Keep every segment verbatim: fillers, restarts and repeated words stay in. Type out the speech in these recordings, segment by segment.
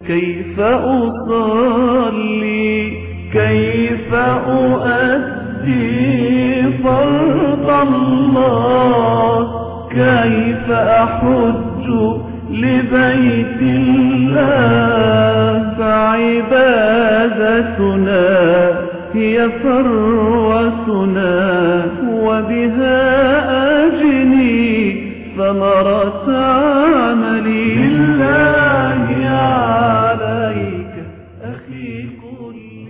كيف أصلي كيف أؤدي فرض الله كيف أحج لبيت الله فعبادتنا هي ثروتنا وبها أجني ثمرة عملي لله عليك أخي كل.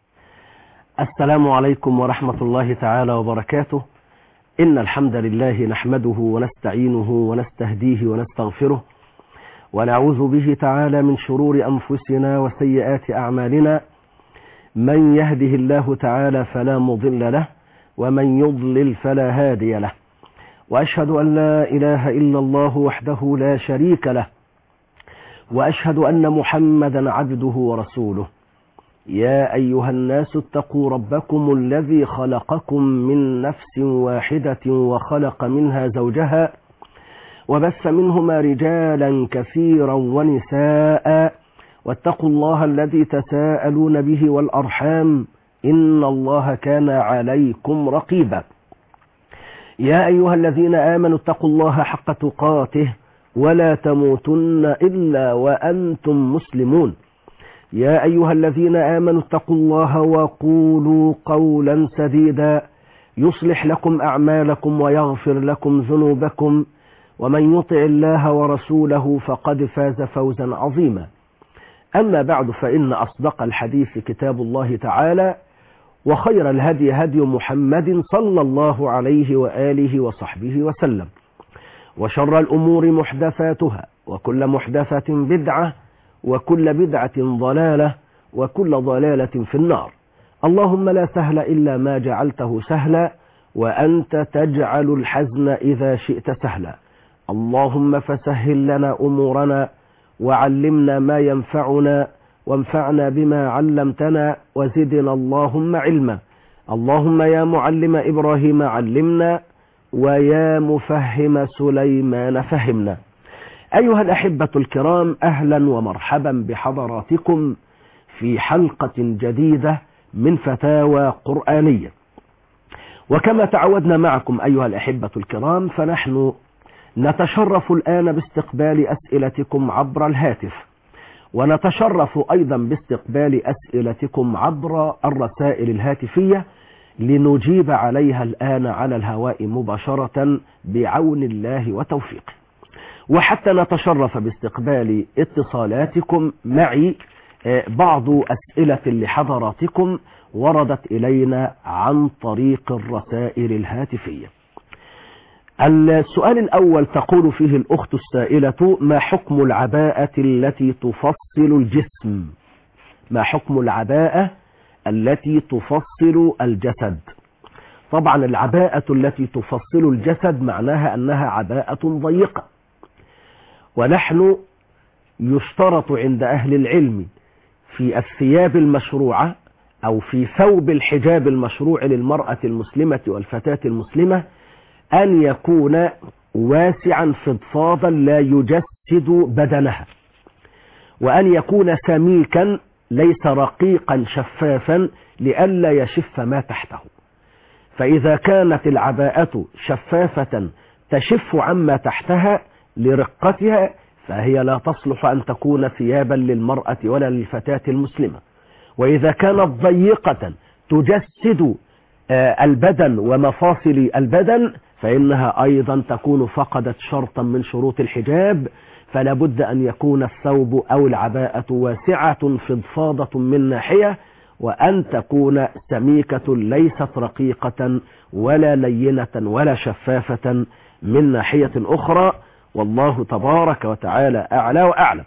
السلام عليكم ورحمة الله تعالى وبركاته. إن الحمد لله نحمده ونستعينه ونستهديه ونستغفره ونعوذ به تعالى من شرور أنفسنا وسيئات أعمالنا. من يهده الله تعالى فلا مضل له ومن يضلل فلا هادي له، وأشهد أن لا إله إلا الله وحده لا شريك له، وأشهد أن محمدا عبده ورسوله. يا أيها الناس اتقوا ربكم الذي خلقكم من نفس واحدة وخلق منها زوجها وبث منهما رجالا كثيرا ونساء، واتقوا الله الذي تساءلون به والأرحام إن الله كان عليكم رقيبا. يا أيها الذين آمنوا اتقوا الله حق تقاته ولا تموتن إلا وأنتم مسلمون. يا أيها الذين آمنوا اتقوا الله وقولوا قولا سديدا يصلح لكم أعمالكم ويغفر لكم ذنوبكم، ومن يطع الله ورسوله فقد فاز فوزا عظيما. أما بعد، فإن أصدق الحديث كتاب الله تعالى، وخير الهدي هدي محمد صلى الله عليه وآله وصحبه وسلم، وشر الأمور محدثاتها، وكل محدثة بدعة، وكل بدعة ضلالة، وكل ضلالة في النار. اللهم لا سهل إلا ما جعلته سهلا، وأنت تجعل الحزن إذا شئت سهلا. اللهم فسهل لنا أمورنا وعلمنا ما ينفعنا وانفعنا بما علمتنا وزدنا اللهم علما. اللهم يا معلم إبراهيم علمنا ويا مفهم سليمان فهمنا. أيها الأحبة الكرام، أهلا ومرحبا بحضراتكم في حلقة جديدة من فتاوى قرآنية. وكما تعودنا معكم أيها الأحبة الكرام، فنحن نتشرف الآن باستقبال أسئلتكم عبر الهاتف، ونتشرف أيضا باستقبال أسئلتكم عبر الرسائل الهاتفية لنجيب عليها الآن على الهواء مباشرة بعون الله وتوفيقه. وحتى نتشرف باستقبال اتصالاتكم معي، بعض أسئلة لحضراتكم وردت إلينا عن طريق الرسائل الهاتفية. السؤال الأول تقول فيه الأخت السائلة: ما حكم العباءة التي تفصل الجسم؟ ما حكم العباءة التي تفصل الجسد؟ طبعا العباءة التي تفصل الجسد معناها أنها عباءة ضيقة، ونحن يشترط عند أهل العلم في الثياب المشروعة أو في ثوب الحجاب المشروع للمرأة المسلمة والفتاة المسلمة أن يكون واسعا فضفاضا لا يجسد بدنها، وأن يكون سميكا ليس رقيقا شفافا لئلا يشف ما تحته. فإذا كانت العباءة شفافة تشف عما تحتها لرقتها فهي لا تصلح أن تكون ثيابا للمرأة ولا للفتاة المسلمة. وإذا كانت ضيقة تجسد البدن ومفاصل البدن فإنها أيضا تكون فقدت شرطا من شروط الحجاب، فلا بد أن يكون الثوب أو العباءة واسعة فضفاضة من ناحية، وأن تكون سميكة ليست رقيقة ولا لينة ولا شفافة من ناحية أخرى. والله تبارك وتعالى أعلى وأعلم.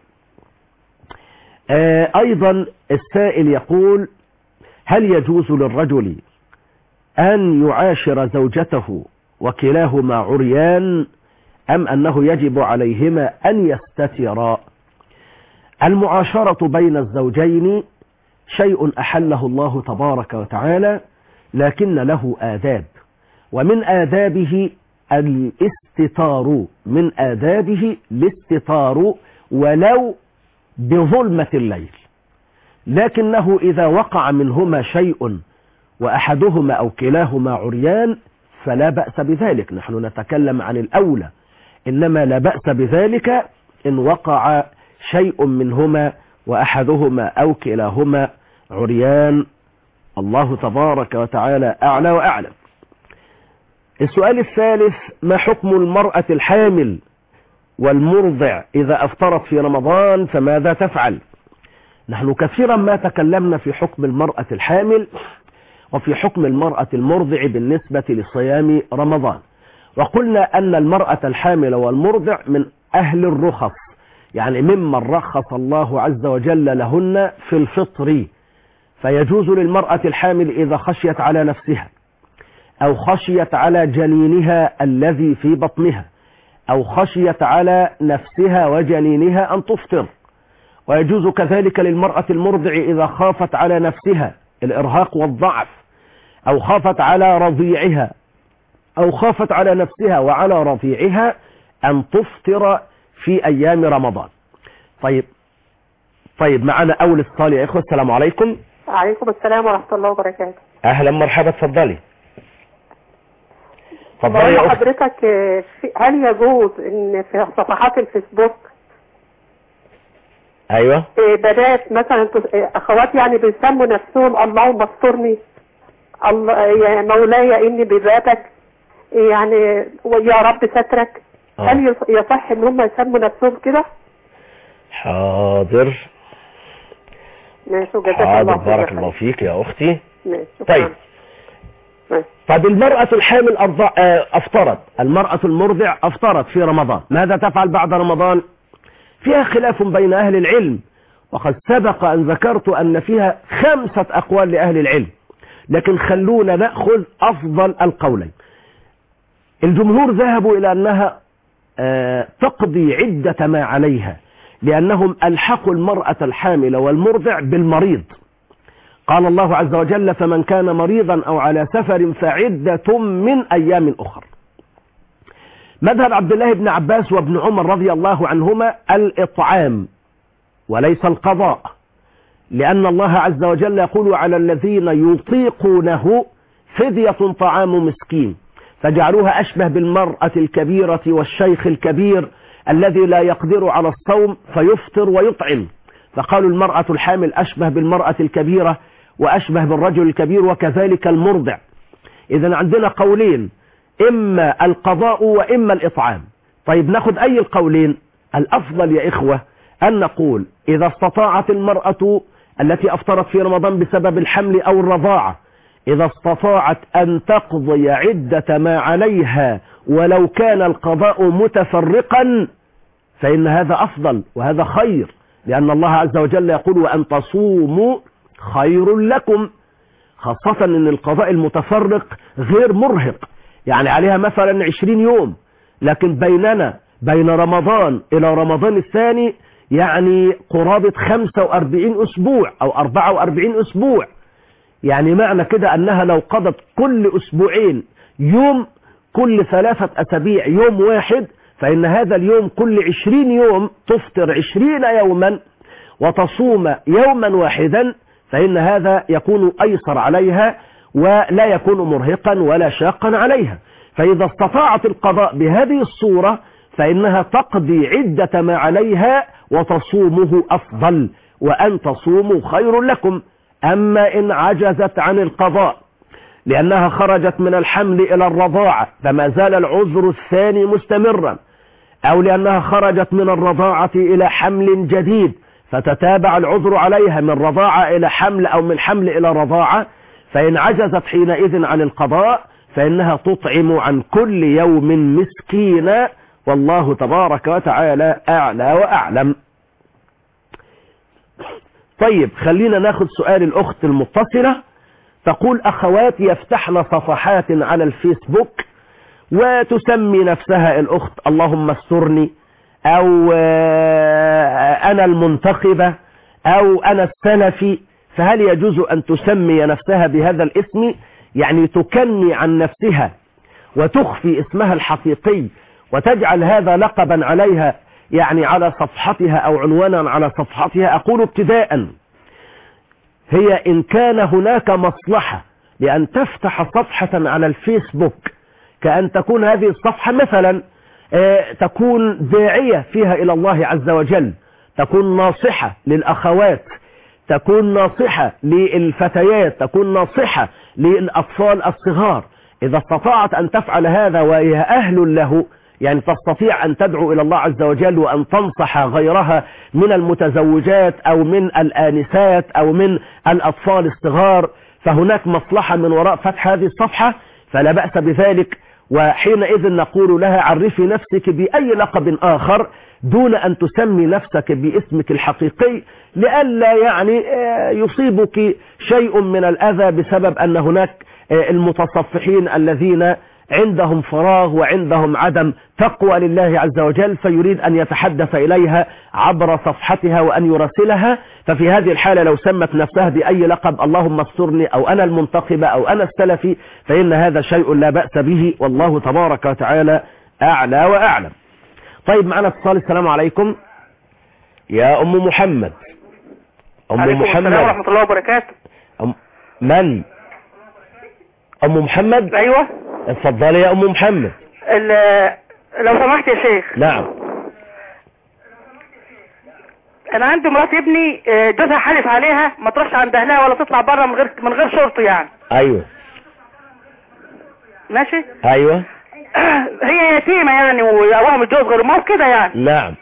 أيضا السائل يقول: هل يجوز للرجل أن يعاشر زوجته وكلاهما عريان، أم أنه يجب عليهما أن يستترا؟ المعاشرة بين الزوجين شيء أحله الله تبارك وتعالى، لكن له آداب، ومن آدابه الاستتار، من آدابه الاستتار ولو بظلمة الليل، لكنه إذا وقع منهما شيء وأحدهما أو كلاهما عريان فلا بأس بذلك. نحن نتكلم عن الأولى، إنما لا بأس بذلك إن وقع شيء منهما وأحدهما أو كلاهما عريان. الله تبارك وتعالى أعلى وأعلم. السؤال الثالث: ما حكم المرأة الحامل والمرضع إذا أفطرت في رمضان فماذا تفعل؟ نحن كثيرا ما تكلمنا في حكم المرأة الحامل وفي حكم المرأة المرضع بالنسبة لصيام رمضان، وقلنا أن المرأة الحامل والمرضع من أهل الرخص، يعني ممن رخص الله عز وجل لهن في الفطر، فيجوز للمرأة الحامل إذا خشيت على نفسها أو خشيت على جنينها الذي في بطنها أو خشيت على نفسها وجنينها أن تفطر، ويجوز كذلك للمرأة المرضع إذا خافت على نفسها الإرهاق والضعف أو خافت على رضيعها أو خافت على نفسها وعلى رضيعها أن تفطر في أيام رمضان. طيب طيب معنا أول اتصال يا إخوة. السلام عليكم. وعليكم السلام ورحمة الله وبركاته. أهلا مرحبا، اتفضلي. اتفضلي يا أخت. حضرتك هل يجوز إن في صفحات الفيسبوك أيوة بنات مثلا أخوات يعني بيسموا نفسهم اللهم استرني، الله يا مولاي إني ببابك، يعني يا رب سترك، أوه. هل يصح إن هم يسموا نفسهم كده؟ حاضر ماشي، جزاك حاضر الله بارك خير. الله فيك يا أختي. ماشي. طيب ماشي. طيب المرأة الحامل أفطرت، المرأة المرضع أفطرت في رمضان، ماذا تفعل بعد رمضان؟ فيها خلاف بين أهل العلم، وقد سبق أن ذكرت أن فيها خمسة أقوال لأهل العلم، لكن خلونا نأخذ أفضل القولين. الجمهور ذهبوا إلى أنها تقضي عدة ما عليها، لأنهم ألحقوا المرأة الحامل والمرضع بالمريض. قال الله عز وجل: فمن كان مريضا أو على سفر فعدة من أيام أخر. مذهب عبد الله بن عباس وابن عمر رضي الله عنهما الإطعام وليس القضاء، لأن الله عز وجل يقول: على الذين يطيقونه فدية طعام مسكين، فجعلوها أشبه بالمرأة الكبيرة والشيخ الكبير الذي لا يقدر على الصوم فيفطر ويطعم، فقالوا المرأة الحامل أشبه بالمرأة الكبيرة وأشبه بالرجل الكبير، وكذلك المرضع. إذن عندنا قولين، إما القضاء وإما الإطعام. طيب ناخد أي القولين؟ الأفضل يا إخوة أن نقول إذا استطاعت المرأة التي أفطرت في رمضان بسبب الحمل أو الرضاعة، إذا استطاعت أن تقضي عدة ما عليها ولو كان القضاء متفرقا فإن هذا أفضل وهذا خير، لأن الله عز وجل يقول: وأن تصوموا خير لكم، خاصة أن القضاء المتفرق غير مرهق، يعني عليها مثلا عشرين يوم، لكن بيننا بين رمضان إلى رمضان الثاني يعني قرابة خمسة وأربعين أسبوع أو أربعة وأربعين أسبوع، يعني معنى كده أنها لو قضت كل أسبوعين يوم، كل ثلاثة أسابيع يوم واحد، فإن هذا اليوم كل عشرين يوم تفطر عشرين يوما وتصوم يوما واحدا، فإن هذا يكون أيسر عليها ولا يكون مرهقا ولا شاقا عليها. فإذا استطاعت القضاء بهذه الصورة فإنها تقضي عدة ما عليها وتصومه أفضل، وأن تصوموا خير لكم. أما إن عجزت عن القضاء لأنها خرجت من الحمل إلى الرضاعة فما زال العذر الثاني مستمرا، أو لأنها خرجت من الرضاعة إلى حمل جديد فتتابع العذر عليها من رضاعة إلى حمل أو من حمل إلى رضاعة، فإن عجزت حينئذ عن القضاء فإنها تطعم عن كل يوم مسكينا، والله تبارك وتعالى أعلى وأعلم. طيب خلينا ناخد سؤال الأخت المتصلة، تقول: أخوات يفتحن صفحات على الفيسبوك وتسمي نفسها الأخت اللهم استرني، أو أنا المنتخبة، أو أنا السلفي، فهل يجوز أن تسمي نفسها بهذا الاسم؟ يعني تكني عن نفسها وتخفي اسمها الحقيقي وتجعل هذا لقبا عليها يعني على صفحتها أو عنوانا على صفحتها، أقول ابتداء هي إن كان هناك مصلحة لأن تفتح صفحة على الفيسبوك، كأن تكون هذه الصفحة مثلا تكون داعية فيها إلى الله عز وجل، تكون ناصحة للأخوات، تكون ناصحة للفتيات، تكون ناصحة للأطفال الصغار، إذا استطاعت أن تفعل هذا وهي أهل له، يعني تستطيع أن تدعو إلى الله عز وجل وأن تنصح غيرها من المتزوجات أو من الآنسات أو من الأطفال الصغار، فهناك مصلحة من وراء فتح هذه الصفحة، فلا بأس بذلك. وحينئذ نقول لها عرفي نفسك بأي لقب آخر دون أن تسمي نفسك باسمك الحقيقي، لئلا يعني يصيبك شيء من الأذى بسبب أن هناك المتصفحين الذين عندهم فراغ وعندهم عدم تقوى لله عز وجل، فيريد أن يتحدث إليها عبر صفحتها وأن يراسلها. ففي هذه الحالة لو سمت نفسها بأي لقب، اللهم استرني أو أنا المنتقبة أو أنا السلفي، فإن هذا شيء لا بأس به، والله تبارك وتعالى أعلى وأعلم. طيب معنا اتصال. السلام عليكم يا أم محمد. أم عليكم محمد. السلام ورحمة الله وبركاته. أم من؟ أم محمد. أيوة اتفضلي يا أم محمد. لو سمحت يا شيخ. نعم. أنا عندي مرات ابني جوزها حلف عليها ما تروحش عند أهلها ولا تطلع بره من غير من غير شرطه يعني. أيوة. ماشي. أيوة. هي يتيمة يعني وأبوها متجوز غير ما كده يعني. نعم.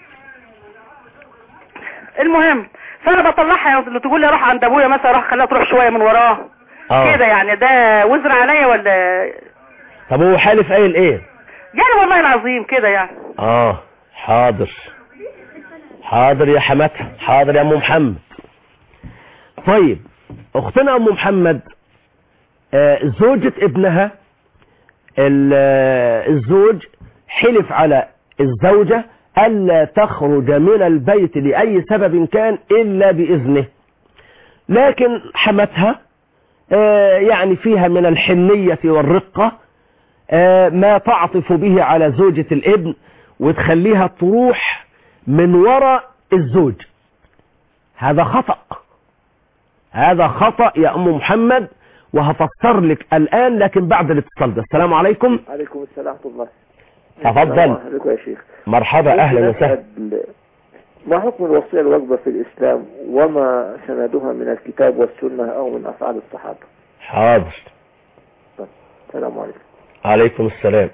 المهم فأنا بطلعها يعني تقول لي روح عند أبويا مثلا، روح خليها تروح شوية من وراه. أوه. كده يعني ده وزر عليا ولا؟ طب هو حالف قايل ايه؟ يعني والله العظيم كده يعني. اه حاضر حاضر يا حماتها، حاضر يا ام محمد. طيب اختنا ام محمد، آه زوجة ابنها الزوج حلف على الزوجة ألا تخرج من البيت لأي سبب كان إلا بإذنه، لكن حماتها آه يعني فيها من الحنية والرقة آه ما تعطف به على زوجة الابن وتخليها تروح من وراء الزوج. هذا خطأ، هذا خطأ يا أم محمد، وهفسر لك الآن لكن بعد الاتصال ده. السلام عليكم. عليكم السلام ورحمة الله. تفضل. عليكم يا شيخ. مرحبا أهلا وسهلا. ما حكم الوصية الواجبة في الإسلام وما سندها من الكتاب والسنة أو من أفعال الصحابة؟ حاضر. السلام عليكم. عليكم السلام.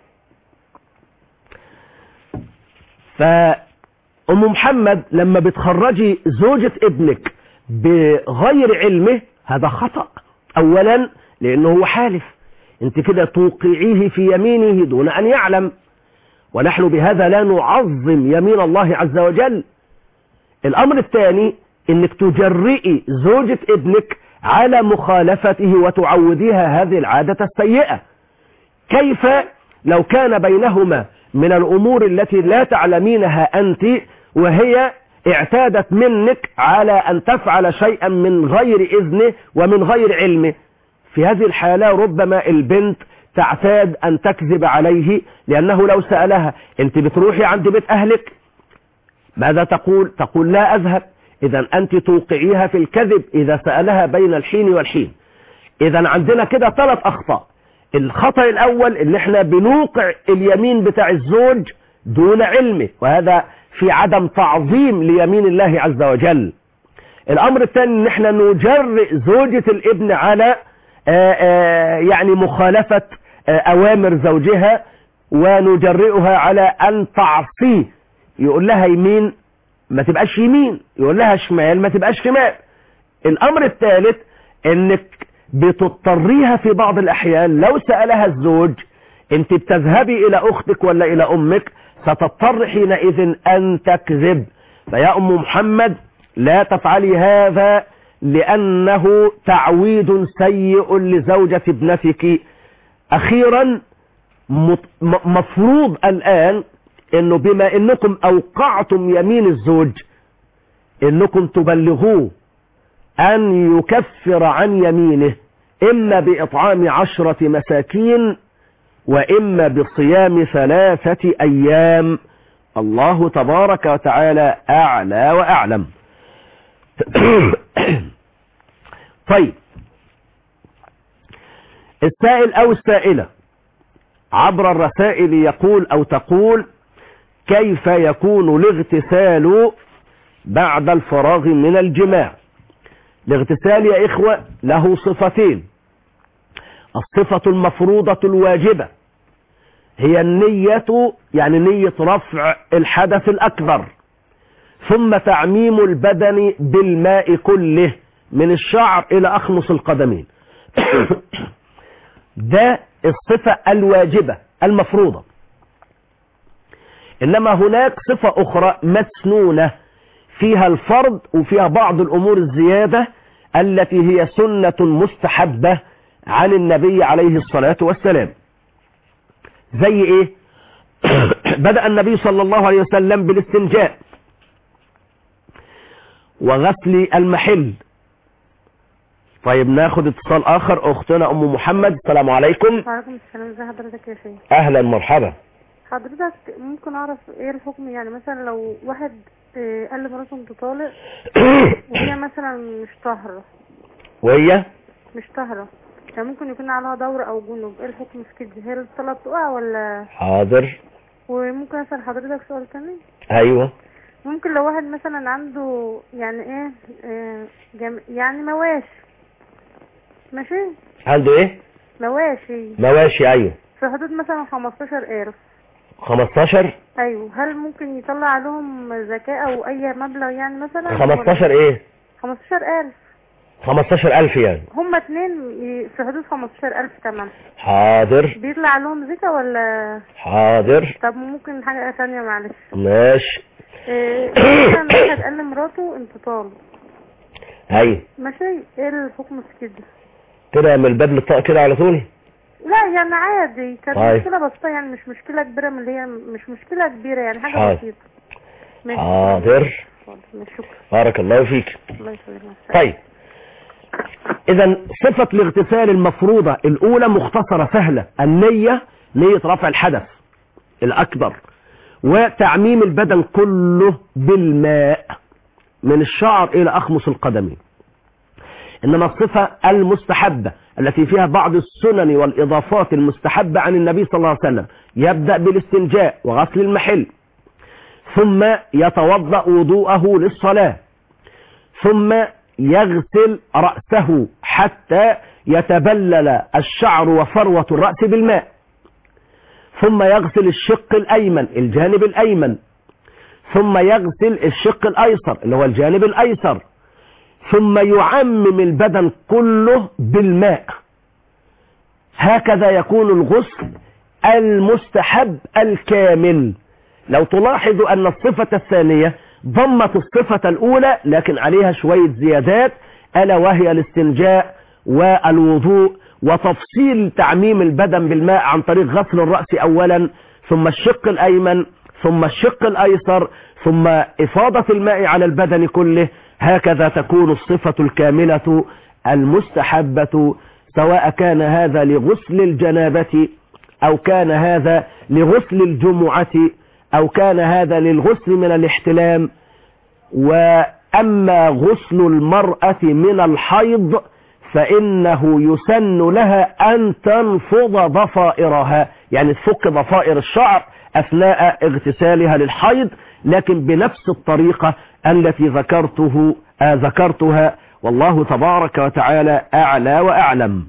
فأم محمد لما بتخرجي زوجة ابنك بغير علمه هذا خطأ، أولا لأنه هو حالف، انت كده توقعيه في يمينه دون أن يعلم، ونحن بهذا لا نعظم يمين الله عز وجل. الأمر الثاني انك تجرئي زوجة ابنك على مخالفته وتعوديها هذه العادة السيئة. كيف لو كان بينهما من الأمور التي لا تعلمينها أنت وهي اعتادت منك على أن تفعل شيئا من غير إذنه ومن غير علمه؟ في هذه الحالة ربما البنت تعتاد أن تكذب عليه، لأنه لو سألها أنت بتروحي عند بيت أهلك ماذا تقول؟ تقول لا أذهب. إذا أنت توقعيها في الكذب إذا سألها بين الحين والحين. إذا عندنا كده ثلاث أخطاء. الخطأ الأول إن احنا بنوقع اليمين بتاع الزوج دون علمه، وهذا في عدم تعظيم ليمين الله عز وجل. الأمر الثاني إن احنا نجرئ زوجة الابن على آآ آآ يعني مخالفة أوامر زوجها ونجرئها على أن تعصيه. يقول لها يمين ما تبقاش يمين، يقول لها شمال ما تبقاش شمال. الأمر الثالث إنك بتضطريها في بعض الأحيان لو سألها الزوج أنت بتذهبي إلى أختك ولا إلى أمك ستضطر حينئذ أن تكذب. فيا أم محمد لا تفعلي هذا لأنه تعويد سيء لزوجة ابنتك. أخيرا مفروض الآن أنه بما أنكم أوقعتم يمين الزوج أنكم تبلغوه أن يكفر عن يمينه، إما بإطعام عشرة مساكين وإما بصيام ثلاثة أيام الله تبارك وتعالى أعلى وأعلم. طيب، السائل أو السائلة عبر الرسائل يقول أو تقول: كيف يكون الاغتسال بعد الفراغ من الجماع؟ الاغتسال يا إخوة له صفتين. الصفة المفروضة الواجبة هي النية، يعني نية رفع الحدث الأكبر، ثم تعميم البدن بالماء كله من الشعر إلى أخمص القدمين. ده الصفة الواجبة المفروضة. إنما هناك صفة أخرى مسنونة فيها الفرض وفيها بعض الأمور الزيادة التي هي سنة مستحبة عن النبي عليه الصلاة والسلام. زي إيه؟ بدأ النبي صلى الله عليه وسلم بالاستنجاء وغسل المحل. طيب ناخد اتصال آخر. أختنا أم محمد، السلام عليكم. وعليكم السلام، ازي حضرتك يا شيخ؟ أهلا مرحبا. حضرتك ممكن أعرف إيه الحكم؟ يعني مثلا لو واحد آه، قال لمراته أنت طالق وهي مثلا مش طاهرة وهي مش طاهرة يعني ممكن يكون عليها دور أو جنوب، إيه الحكم في كده؟ هي الطلاق تقع ولا؟ حاضر. وممكن أسأل حضرتك سؤال تاني؟ أيوه. ممكن لو واحد مثلا عنده يعني إيه آه، جم... يعني مواشي، ماشي؟ عنده إيه؟ مواشي مواشي. أيوه. في حدود مثلا خمستاشر قرش. خمستاشر؟ ايوه. هل ممكن يطلع لهم زكاة او اي مبلغ يعني مثلا؟ خمستاشر ايه؟ خمستاشر الف. خمستاشر الف يعني؟ هما اتنين في حدود خمستاشر الف تمام. حاضر. بيطلع لهم زكاة ولا؟ حاضر. طب ممكن حاجة ثانية معلش؟ ماشي. إيه مثلا واحد قال لمراته انت طالق. ايوه. ماشي، ايه الحكم في كده؟ كده من الباب للطاق كده على طول؟ لا يعني عادي، كانت طيب. مشكلة بسيطة يعني، مش مشكلة كبيرة من اللي هي مش مشكلة كبيرة يعني، حاجة حاضر. بسيطة. حاضر. شكرا. بارك الله فيك. الله يسلمك. طيب، اذا صفة الاغتسال المفروضة الاولى مختصرة سهلة: النية، نية رفع الحدث الاكبر، وتعميم البدن كله بالماء من الشعر الى اخمص القدمين. انما الصفة المستحبة التي فيها بعض السنن والاضافات المستحبة عن النبي صلى الله عليه وسلم: يبدأ بالاستنجاء وغسل المحل، ثم يتوضأ وضوءه للصلاة، ثم يغسل رأسه حتى يتبلل الشعر وفروة الرأس بالماء، ثم يغسل الشق الأيمن الجانب الأيمن، ثم يغسل الشق الأيسر اللي هو الجانب الأيسر، ثم يعمم البدن كله بالماء. هكذا يكون الغسل المستحب الكامل. لو تلاحظ أن الصفة الثانية ضمت الصفة الأولى لكن عليها شوية زيادات، ألا وهي الاستنجاء والوضوء وتفصيل تعميم البدن بالماء عن طريق غسل الرأس أولا، ثم الشق الأيمن، ثم الشق الأيسر، ثم إفاضة الماء على البدن كله. هكذا تكون الصفة الكاملة المستحبة، سواء كان هذا لغسل الجنابة أو كان هذا لغسل الجمعة أو كان هذا للغسل من الاحتلام. وأما غسل المرأة من الحيض فإنه يسن لها أن تنفض ضفائرها، يعني تفك ضفائر الشعر أثناء اغتسالها للحيض، لكن بنفس الطريقة التي ذكرته آه ذكرتها، والله تبارك وتعالى أعلى وأعلم.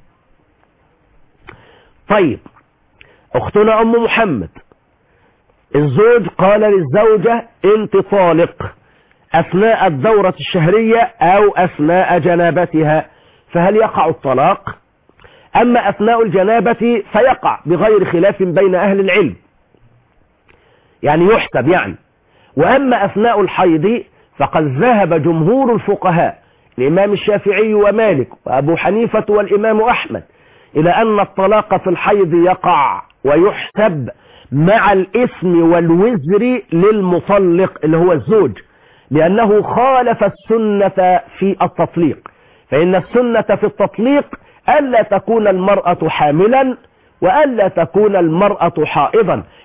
طيب، أختنا أم محمد، الزوج قال للزوجة انت طالق أثناء الدورة الشهرية أو أثناء جنابتها، فهل يقع الطلاق؟ أما أثناء الجنابة فيقع بغير خلاف بين أهل العلم، يعني يحسب يعني. وأما أثناء الحيض فقد ذهب جمهور الفقهاء الإمام الشافعي ومالك وأبو حنيفة والإمام أحمد إلى أن الطلاق في الحيض يقع ويحسب مع الإثم والوزر للمطلق اللي هو الزوج، لأنه خالف السنة في التطليق. فإن السنة في التطليق ألا تكون المرأة حاملا وألا تكون المرأة حائضا،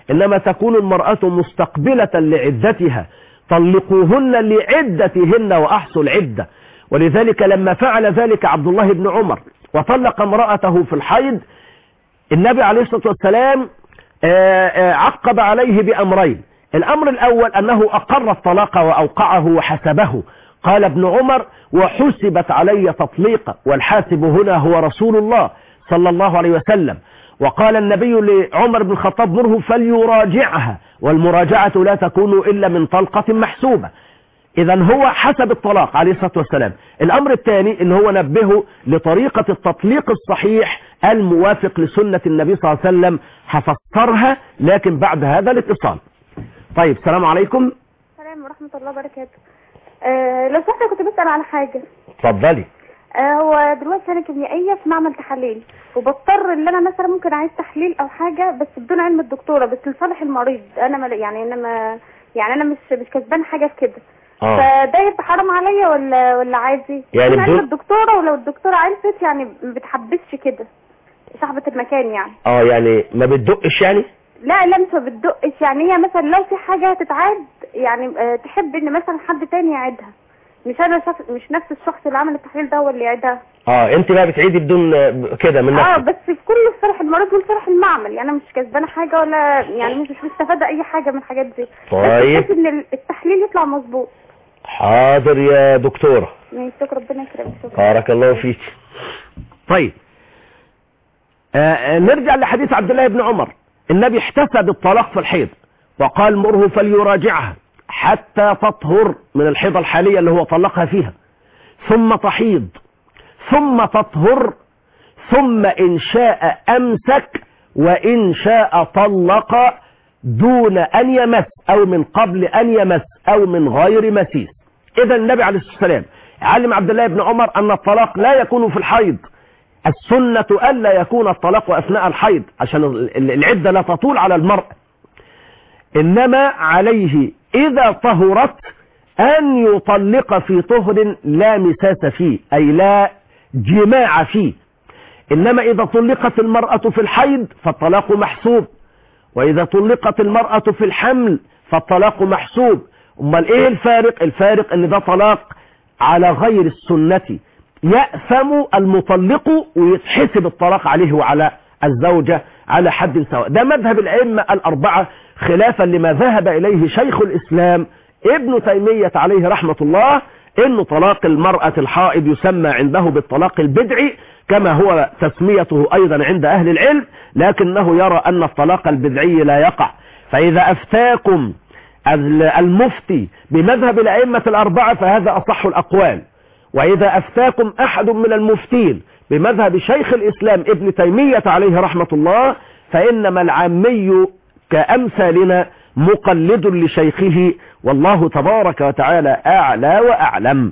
إنما تكون المرأة مستقبلة لعدتها، طلقوهن لعدتهن وأحصوا العدة. ولذلك لما فعل ذلك عبد الله بن عمر وطلق امرأته في الحيض، النبي عليه الصلاة والسلام عقب عليه بأمرين. الأمر الأول أنه أقر الطلاق وأوقعه وحسبه. قال ابن عمر: وحسبت علي تطليقا، والحاسب هنا هو رسول الله صلى الله عليه وسلم. وقال النبي لعمر بن الخطاب: مره فليراجعها، والمراجعة لا تكون إلا من طلقة محسوبة. إذا هو حسب الطلاق عليه الصلاة والسلام. الأمر الثاني إن هو نبهه لطريقة التطليق الصحيح الموافق لسنة النبي صلى الله عليه وسلم، هفسرها لكن بعد هذا الاتصال. طيب، السلام عليكم. السلام ورحمة الله وبركاته. أه لو سمحت كنت بسأل على حاجة. اتفضلي. أه هو دلوقتي أنا كيميائية في معمل تحاليل، وبضطر ان انا مثلا ممكن عايز تحليل او حاجة بس بدون علم الدكتورة، بس لصالح المريض. انا ما يعني انا ما يعني انا مش مش كسبان حاجة في كده. اه فده يبقى حرام عليا ولا ولا عادي؟ يعني بدون علم الدكتورة، ولو الدكتورة عرفت يعني ما بتحبسش كده صاحبة المكان يعني. اه يعني ما بتدقش يعني؟ لا لا مش ما بتدقش، يعني هي مثلا لو في حاجة هتتعاد يعني أه تحب ان مثلا حد تاني يعيدها، مش انا شخص مش نفس الشخص اللي عمل التحليل ده هو اللي يعيدها. اه انت بقى بتعيدي بدون كده من نفسك؟ اه بس في كل صالح المريض وصالح المعمل، يعني انا مش كسبانه حاجه ولا يعني مش مستفاده اي حاجه من الحاجات دي. طيب بس ان التحليل يطلع مظبوط. حاضر يا دكتوره. ماشي، شكرا، ربنا يكرمك. بارك الله فيك. طيب آه نرجع لحديث عبد الله بن عمر. النبي احتسب الطلاق في الحيض وقال: مره فليراجعها حتى تطهر من الحيضة الحالية اللي هو طلقها فيها، ثم تحيض، ثم تطهر، ثم إن شاء أمسك وإن شاء طلق دون أن يمس، أو من قبل أن يمس، أو من غير مسيس. إذا النبي عليه الصلاة والسلام علم عبد الله بن عمر أن الطلاق لا يكون في الحيض. السنة ألا يكون الطلاق أثناء الحيض عشان العدة لا تطول على المرء، إنما عليه إذا طهرت أن يطلق في طهر لا مساس فيه، أي لا جماع فيه. إنما إذا طلقت المرأة في الحيض فالطلاق محسوب، وإذا طلقت المرأة في الحمل فالطلاق محسوب. أمال إيه الفارق؟ الفارق أن ده طلاق على غير السنة، يأثم المطلق ويتحسب الطلاق عليه وعلى الزوجة على حد سواء. ده مذهب الأئمة الأربعة خلافا لما ذهب إليه شيخ الإسلام ابن تيمية عليه رحمة الله، إن طلاق المرأة الحائض يسمى عنده بالطلاق البدعي كما هو تسميته أيضا عند أهل العلم، لكنه يرى أن الطلاق البدعي لا يقع. فإذا أفتاكم المفتي بمذهب الأئمة الأربعة فهذا أصح الأقوال، وإذا أفتاكم أحد من المفتين بمذهب شيخ الإسلام ابن تيمية عليه رحمة الله فإنما العامي كأمثالنا مقلد لشيخه، والله تبارك وتعالى أعلى وأعلم.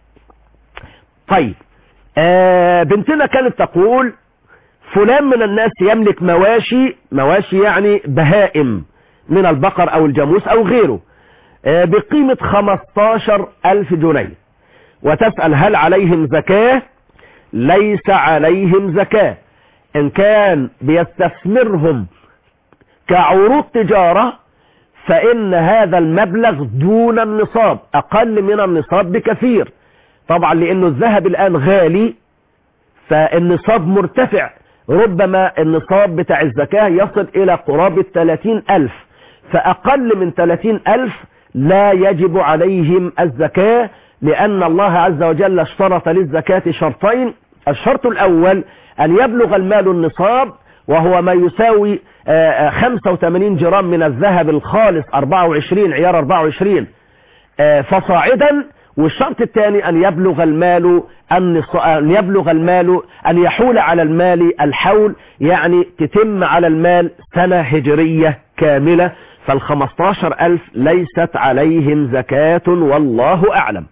طيب آه بنتنا كانت تقول: فلان من الناس يملك مواشي، مواشي يعني بهائم من البقر أو الجاموس أو غيره، آه بقيمة خمستاشر ألف جنيه، وتسأل هل عليهم زكاة؟ ليس عليهم زكاة. إن كان بيستثمرهم كعروض تجارة فإن هذا المبلغ دون النصاب، أقل من النصاب بكثير، طبعا لأنه الذهب الآن غالي فالنصاب مرتفع، ربما النصاب بتاع الزكاة يصل إلى قرابة ثلاثين ألف، فأقل من ثلاثين ألف لا يجب عليهم الزكاة، لأن الله عز وجل اشترط للزكاة شرطين: الشرط الأول أن يبلغ المال النصاب وهو ما يساوي خمسة وثمانين جرام من الذهب الخالص أربعة وعشرين عيار أربعة وعشرين فصاعدا، والشرط الثاني أن يبلغ المال أن يبلغ المال أن يحول على المال الحول، يعني تتم على المال سنة هجرية كاملة، فالخمستاشر ألف ليست عليهم زكاة والله أعلم.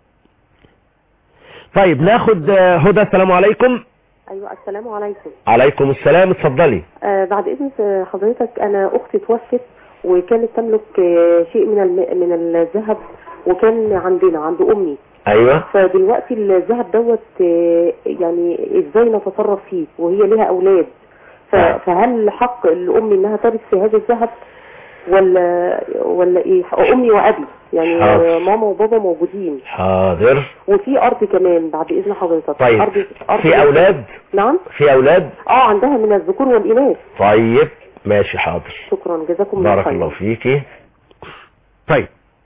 طيب ناخد هدى. السلام عليكم. ايوه السلام عليكم. عليكم السلام، اتفضلي. آه بعد اذن حضرتك، انا اختي توفت وكانت تملك آه شيء من الم... من الذهب، وكان عندنا عند امي. ايوه. فدلوقتي الذهب دوت آه يعني ازاي نتصرف فيه وهي لها اولاد؟ ف... فهل حق لامي انها ترث في هذا الذهب ولا ولا ايه؟ امي وابي يعني حاضر. ماما وبابا موجودين. حاضر. وفي ارض كمان بعد اذن حضرتك. طيب أرض أرض في اولاد؟ نعم في اولاد. اه عندها من الذكور والاناث. طيب ماشي حاضر. شكرا جزاكم الله خير. بارك الله فيكي. طيب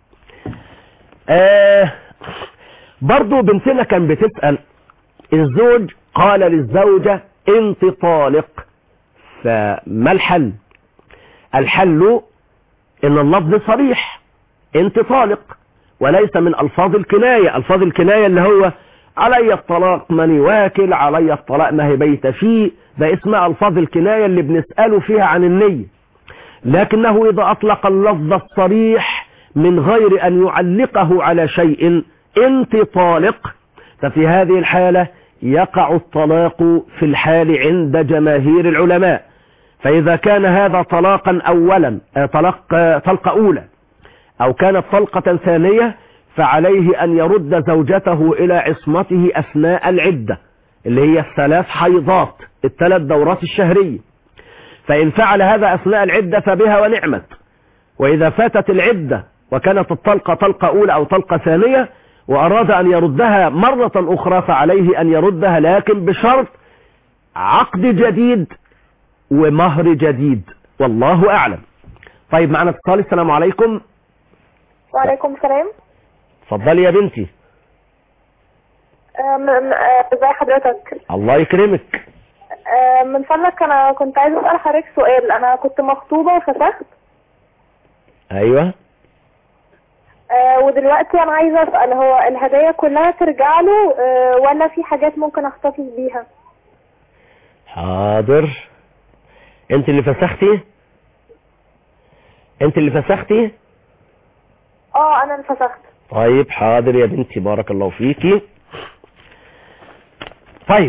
آه برضو بنتنا كان بتسأل الزوج قال للزوجة انت طالق، فما الحل؟ الحل ان اللفظ صريح انت طالق، وليس من الفاظ الكناية. الفاظ الكناية اللي هو علي الطلاق من يواكل، علي الطلاق ما هي بيت فيه، ده اسمها الفاظ الكناية اللي بنسأله فيها عن النية. لكنه اذا اطلق اللفظ الصريح من غير ان يعلقه على شيء انت طالق، ففي هذه الحالة يقع الطلاق في الحال عند جماهير العلماء. فإذا كان هذا طلاقا أولا طلق طلقة أولى أو كانت طلقة ثانية فعليه أن يرد زوجته إلى عصمته أثناء العدة اللي هي الثلاث حيضات الثلاث دورات الشهرية. فإن فعل هذا أثناء العدة فبها ونعمت، وإذا فاتت العدة وكانت الطلقة طلقة أولى أو طلقة ثانية وأراد أن يردها مرة أخرى فعليه أن يردها، لكن بشرط عقد جديد ومهر جديد، والله أعلم. طيب معنا اتصال. السلام عليكم. وعليكم السلام. اتفضلي يا بنتي. ازي حضرتك؟ الله يكرمك. من فضلك انا كنت عايزه اسال حضرتك سؤال. انا كنت مخطوبه وفسخت. ايوه. أه ودلوقتي انا عايزه اسال هو الهدايا كلها ترجع له أه ولا في حاجات ممكن احتفظ بيها؟ حاضر. انت اللي فسختي؟ انت اللي فسختي؟ اه انا اللي فسخت. طيب حاضر يا بنتي بارك الله فيكي. طيب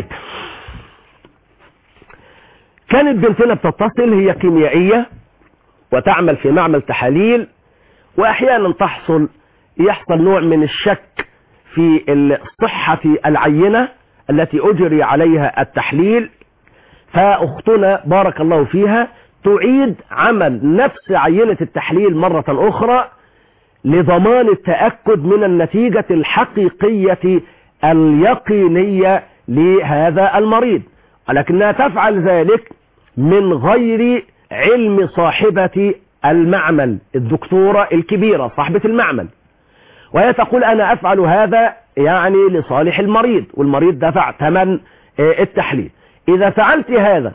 كانت بنتنا بتتصل، هي كيميائية وتعمل في معمل تحاليل، واحيانا تحصل يحصل نوع من الشك في صحة العينة التي اجري عليها التحليل، فاختنا بارك الله فيها تعيد عمل نفس عينة التحليل مرة اخرى لضمان التأكد من النتيجة الحقيقية اليقينية لهذا المريض، ولكنها تفعل ذلك من غير علم صاحبة المعمل الدكتورة الكبيرة صاحبة المعمل، وهي تقول أنا أفعل هذا يعني لصالح المريض، والمريض دفع ثمن التحليل. إذا فعلت هذا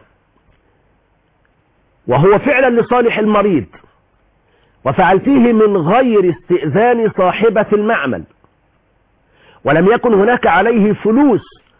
وهو فعلا لصالح المريض وفعلتيه من غير استئذان صاحبة المعمل ولم يكن هناك عليه فلوس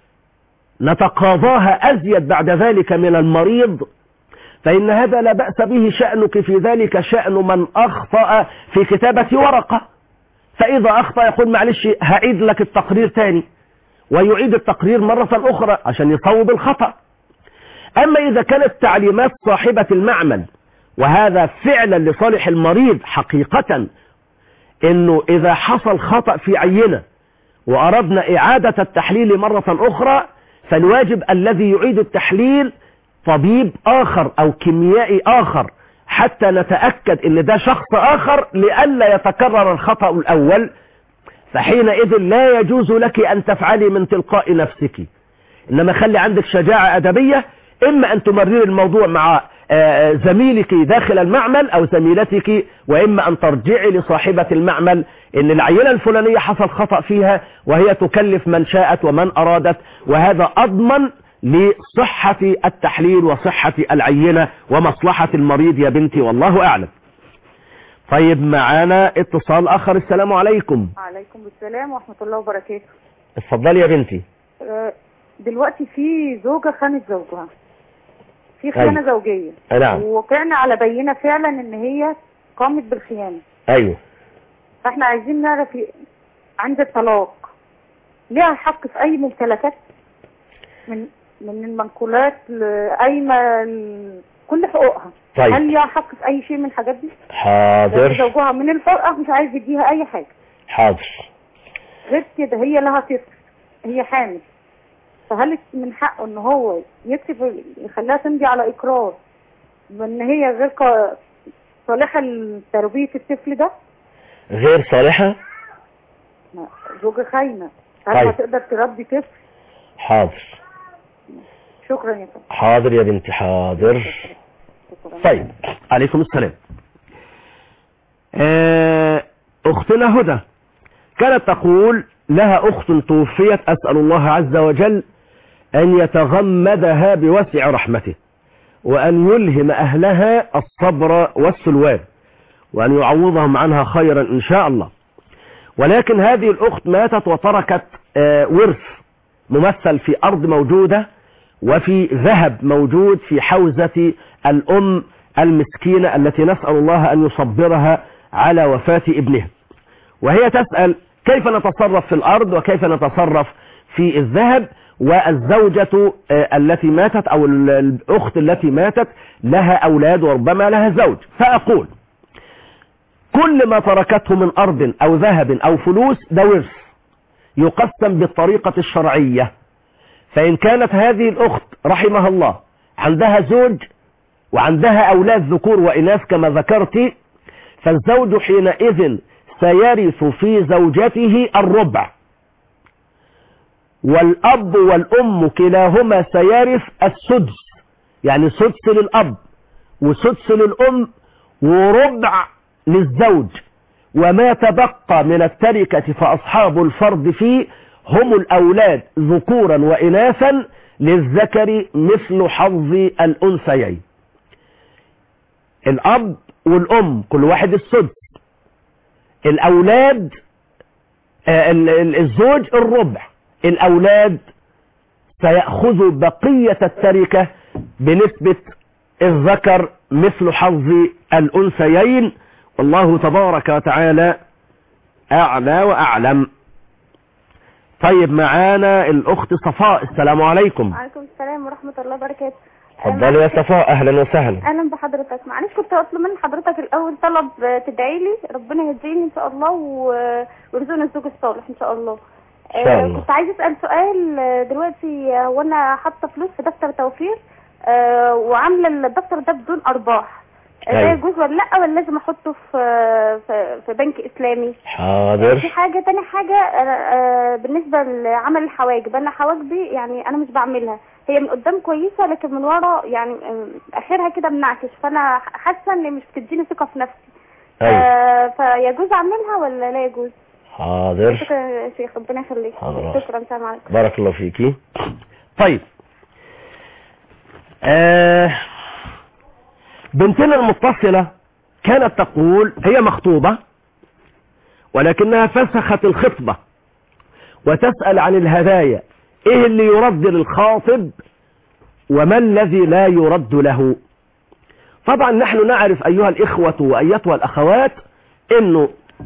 نتقاضاها أزيد بعد ذلك من المريض، فإن هذا لا بأس به، شأنك في ذلك شأن من أخطأ في كتابة ورقة، فإذا أخطأ يقول معلش هعيد لك التقرير تاني ويعيد التقرير مرة أخرى عشان يصوب الخطأ. أما إذا كانت تعليمات صاحبة المعمل وهذا فعلا لصالح المريض حقيقة، إنه إذا حصل خطأ في عينة وأردنا إعادة التحليل مرة أخرى فالواجب الذي يعيد التحليل طبيب آخر أو كيميائي آخر حتى نتأكد إن ده شخص آخر لئلا يتكرر الخطأ الأول، فحينئذ لا يجوز لك أن تفعلي من تلقاء نفسك، إنما خلي عندك شجاعة أدبية، إما أن تمرري الموضوع مع زميلك داخل المعمل أو زميلتك، وإما أن ترجعي لصاحبة المعمل إن العينة الفلانية حصل خطأ فيها وهي تكلف من شاءت ومن أرادت، وهذا أضمن لصحة التحليل وصحة العينة ومصلحة المريض يا بنتي، والله أعلم. طيب معانا اتصال آخر. السلام عليكم. وعليكم السلام ورحمة الله وبركاته. اتفضلي يا بنتي. دلوقتي في زوجة خانت زوجها، في خيانة أيوة. زوجية. نعم. وقعنا على بينة فعلا ان هي قامت بالخيانة. ايوه. فاحنا عايزين نعرف عند الطلاق ليها حق في اي ممتلكات من من المنقولات لقايمة كل حقوقها. طيب. هل ليها حق في اي شيء من الحاجات دي؟ حاضر. زوجها من الفرقة مش عايز يديها اي حاجة. حاضر. غير كده هي لها طفل، هي حامل، فهل من حقه ان هو يكتب يخليها تمضي على اقرار بان هي غير ق... صالحة لتربية الطفل ده؟ غير صالحة؟ زوجة خاينة، هل طيب. هتقدر تربي طفل؟ حاضر. شكرا يا فندم. حاضر يا بنتي حاضر. طيب عليكم السلام. آه، اختنا هدى كانت تقول لها اخت توفيت، اسأل الله عز وجل ان يتغمدها بوسع رحمته، وان يلهم اهلها الصبر والسلوان، وان يعوضهم عنها خيرا ان شاء الله. ولكن هذه الاخت ماتت وتركت آه ورث ممثل في ارض موجودة وفي ذهب موجود في حوزة الام المسكينة التي نسأل الله ان يصبرها على وفاة ابنها. وهي تسأل كيف نتصرف في الارض وكيف نتصرف في الذهب، والزوجة التي ماتت او الاخت التي ماتت لها اولاد وربما لها زوج. فاقول كل ما تركته من ارض او ذهب او فلوس ده ورث يقسم بالطريقة الشرعية. فان كانت هذه الاخت رحمها الله عندها زوج وعندها اولاد ذكور واناث كما ذكرت، فالزوج حينئذ سيرث في زوجته الربع، والأب والأم كلاهما سيرث السدس، يعني سدس للأب وسدس للأم وربع للزوج، وما تبقى من التركة فأصحاب الفرض فيه هم الأولاد ذكورا وإناثا للذكر مثل حظ الأنثيين. الأب والأم كل واحد السدس، الأولاد الزوج الربع، الأولاد سيأخذوا بقية التركة بنسبة الذكر مثل حظ الأنثيين، والله تبارك وتعالى أعلى وأعلم. طيب معانا الأخت صفاء، السلام عليكم. وعليكم السلام ورحمة الله وبركاته. اتفضلي يا صفاء، أهلا وسهلا. أهلا بحضرتك. معلش كنت أطلب من حضرتك الأول طلب تدعي لي ربنا يهديني إن شاء الله ويرزقنا الزوج الصالح إن شاء الله. إن شاء الله. كنت عايز أسأل سؤال دلوقتي. هو أنا حاطة فلوس في دفتر توفير وعاملة الدفتر ده بدون أرباح، ده يجوز ولا لأ، ولا لازم أحطه في في, في بنك إسلامي؟ حاضر. في حاجة تاني حاجة بالنسبة لعمل الحواجب، أنا حواجبي يعني أنا مش بعملها، هي من قدام كويسة لكن من ورا يعني آخرها كده منعكش، فأنا حاسة إن مش بتديني ثقة في نفسي. أيوة. آه فيجوز أعملها ولا لا يجوز؟ حاضر. شكرا يا شيخ، ربنا يخليك. شكرا، السلام عليكم. بارك الله فيكي. طيب آه بنتنا المتصلة كانت تقول هي مخطوبة ولكنها فسخت الخطبة وتسأل عن الهدايا، ايه اللي يرد للخاطب وما الذي لا يرد له؟ طبعا نحن نعرف ايها الاخوة وايتها الاخوات انه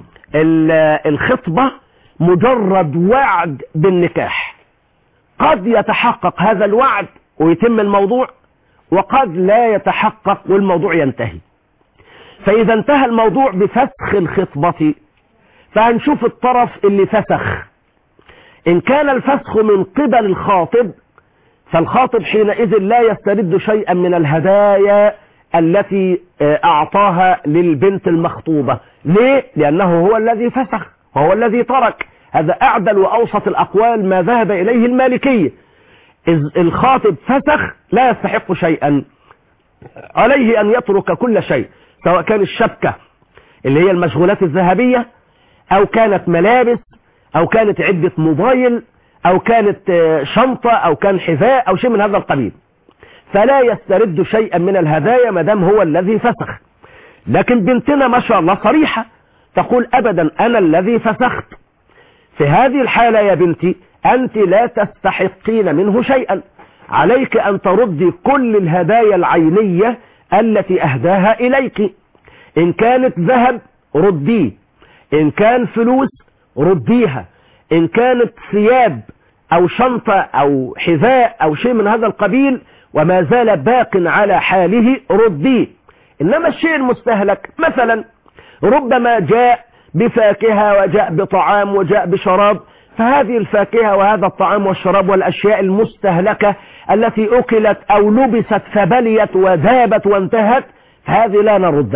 الخطبة مجرد وعد بالنكاح، قد يتحقق هذا الوعد ويتم الموضوع، وقد لا يتحقق والموضوع ينتهي. فإذا انتهى الموضوع بفسخ الخطبة فهنشوف الطرف اللي فسخ. إن كان الفسخ من قبل الخاطب فالخاطب حينئذ لا يسترد شيئا من الهدايا التي أعطاها للبنت المخطوبة. ليه؟ لأنه هو الذي فسخ وهو الذي ترك. هذا أعدل وأوسط الأقوال ما ذهب إليه المالكية. إذ الخاطب فسخ لا يستحق شيئا، عليه أن يترك كل شيء، سواء كان الشبكة اللي هي المشغولات الذهبية أو كانت ملابس أو كانت عدة موبايل أو كانت شنطة أو كان حذاء أو شيء من هذا القبيل، فلا يسترد شيئا من الهدايا ما دام هو الذي فسخ. لكن بنتنا ما شاء الله صريحة تقول أبدا أنا الذي فسخت. في هذه الحالة يا بنتي أنت لا تستحقين منه شيئا، عليك أن تردي كل الهدايا العينية التي أهداها إليك. إن كانت ذهب رديه، إن كان فلوس رديها، إن كانت ثياب أو شنطة أو حذاء أو شيء من هذا القبيل وما زال باق على حاله رديه. إنما الشيء المستهلك مثلا ربما جاء بفاكهة وجاء بطعام وجاء بشراب، فهذه الفاكهة وهذا الطعام والشراب والأشياء المستهلكة التي أكلت أو لبست فبليت وذابت وانتهت، هذه لا نردها.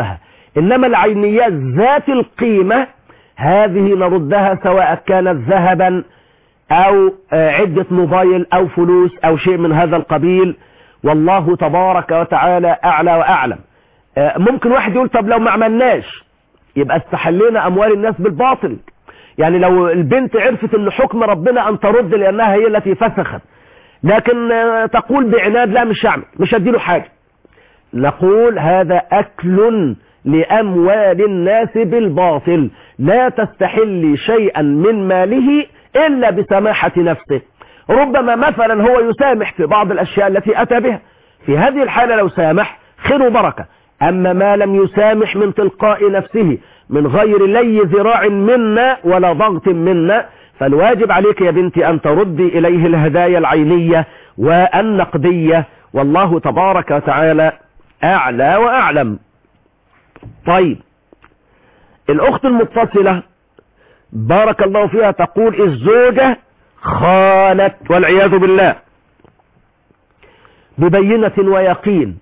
إنما العينيات ذات القيمة هذه نردها سواء كانت ذهبا أو عدة موبايل أو فلوس أو شيء من هذا القبيل، والله تبارك وتعالى أعلى وأعلم. ممكن واحد يقول طب لو ما عملناش يبقى استحلينا أموال الناس بالباطل. يعني لو البنت عرفت أن حكم ربنا أن ترد لأنها هي التي فسخت، لكن تقول بعناد لا مش هعمل، مش هديله حاجة، نقول هذا أكل لأموال الناس بالباطل، لا تستحل شيئا من ماله إلا بسماحة نفسه. ربما مثلا هو يسامح في بعض الأشياء التي أتى بها، في هذه الحالة لو سامح خير وبركة. أما ما لم يسامح من تلقاء نفسه من غير لي ذراع منا ولا ضغط منا، فالواجب عليك يا بنتي أن تردي إليه الهدايا العينية والنقدية، والله تبارك وتعالى أعلى وأعلم. طيب الأخت المتصلة بارك الله فيها تقول الزوجة خانت والعياذ بالله ببينة ويقين،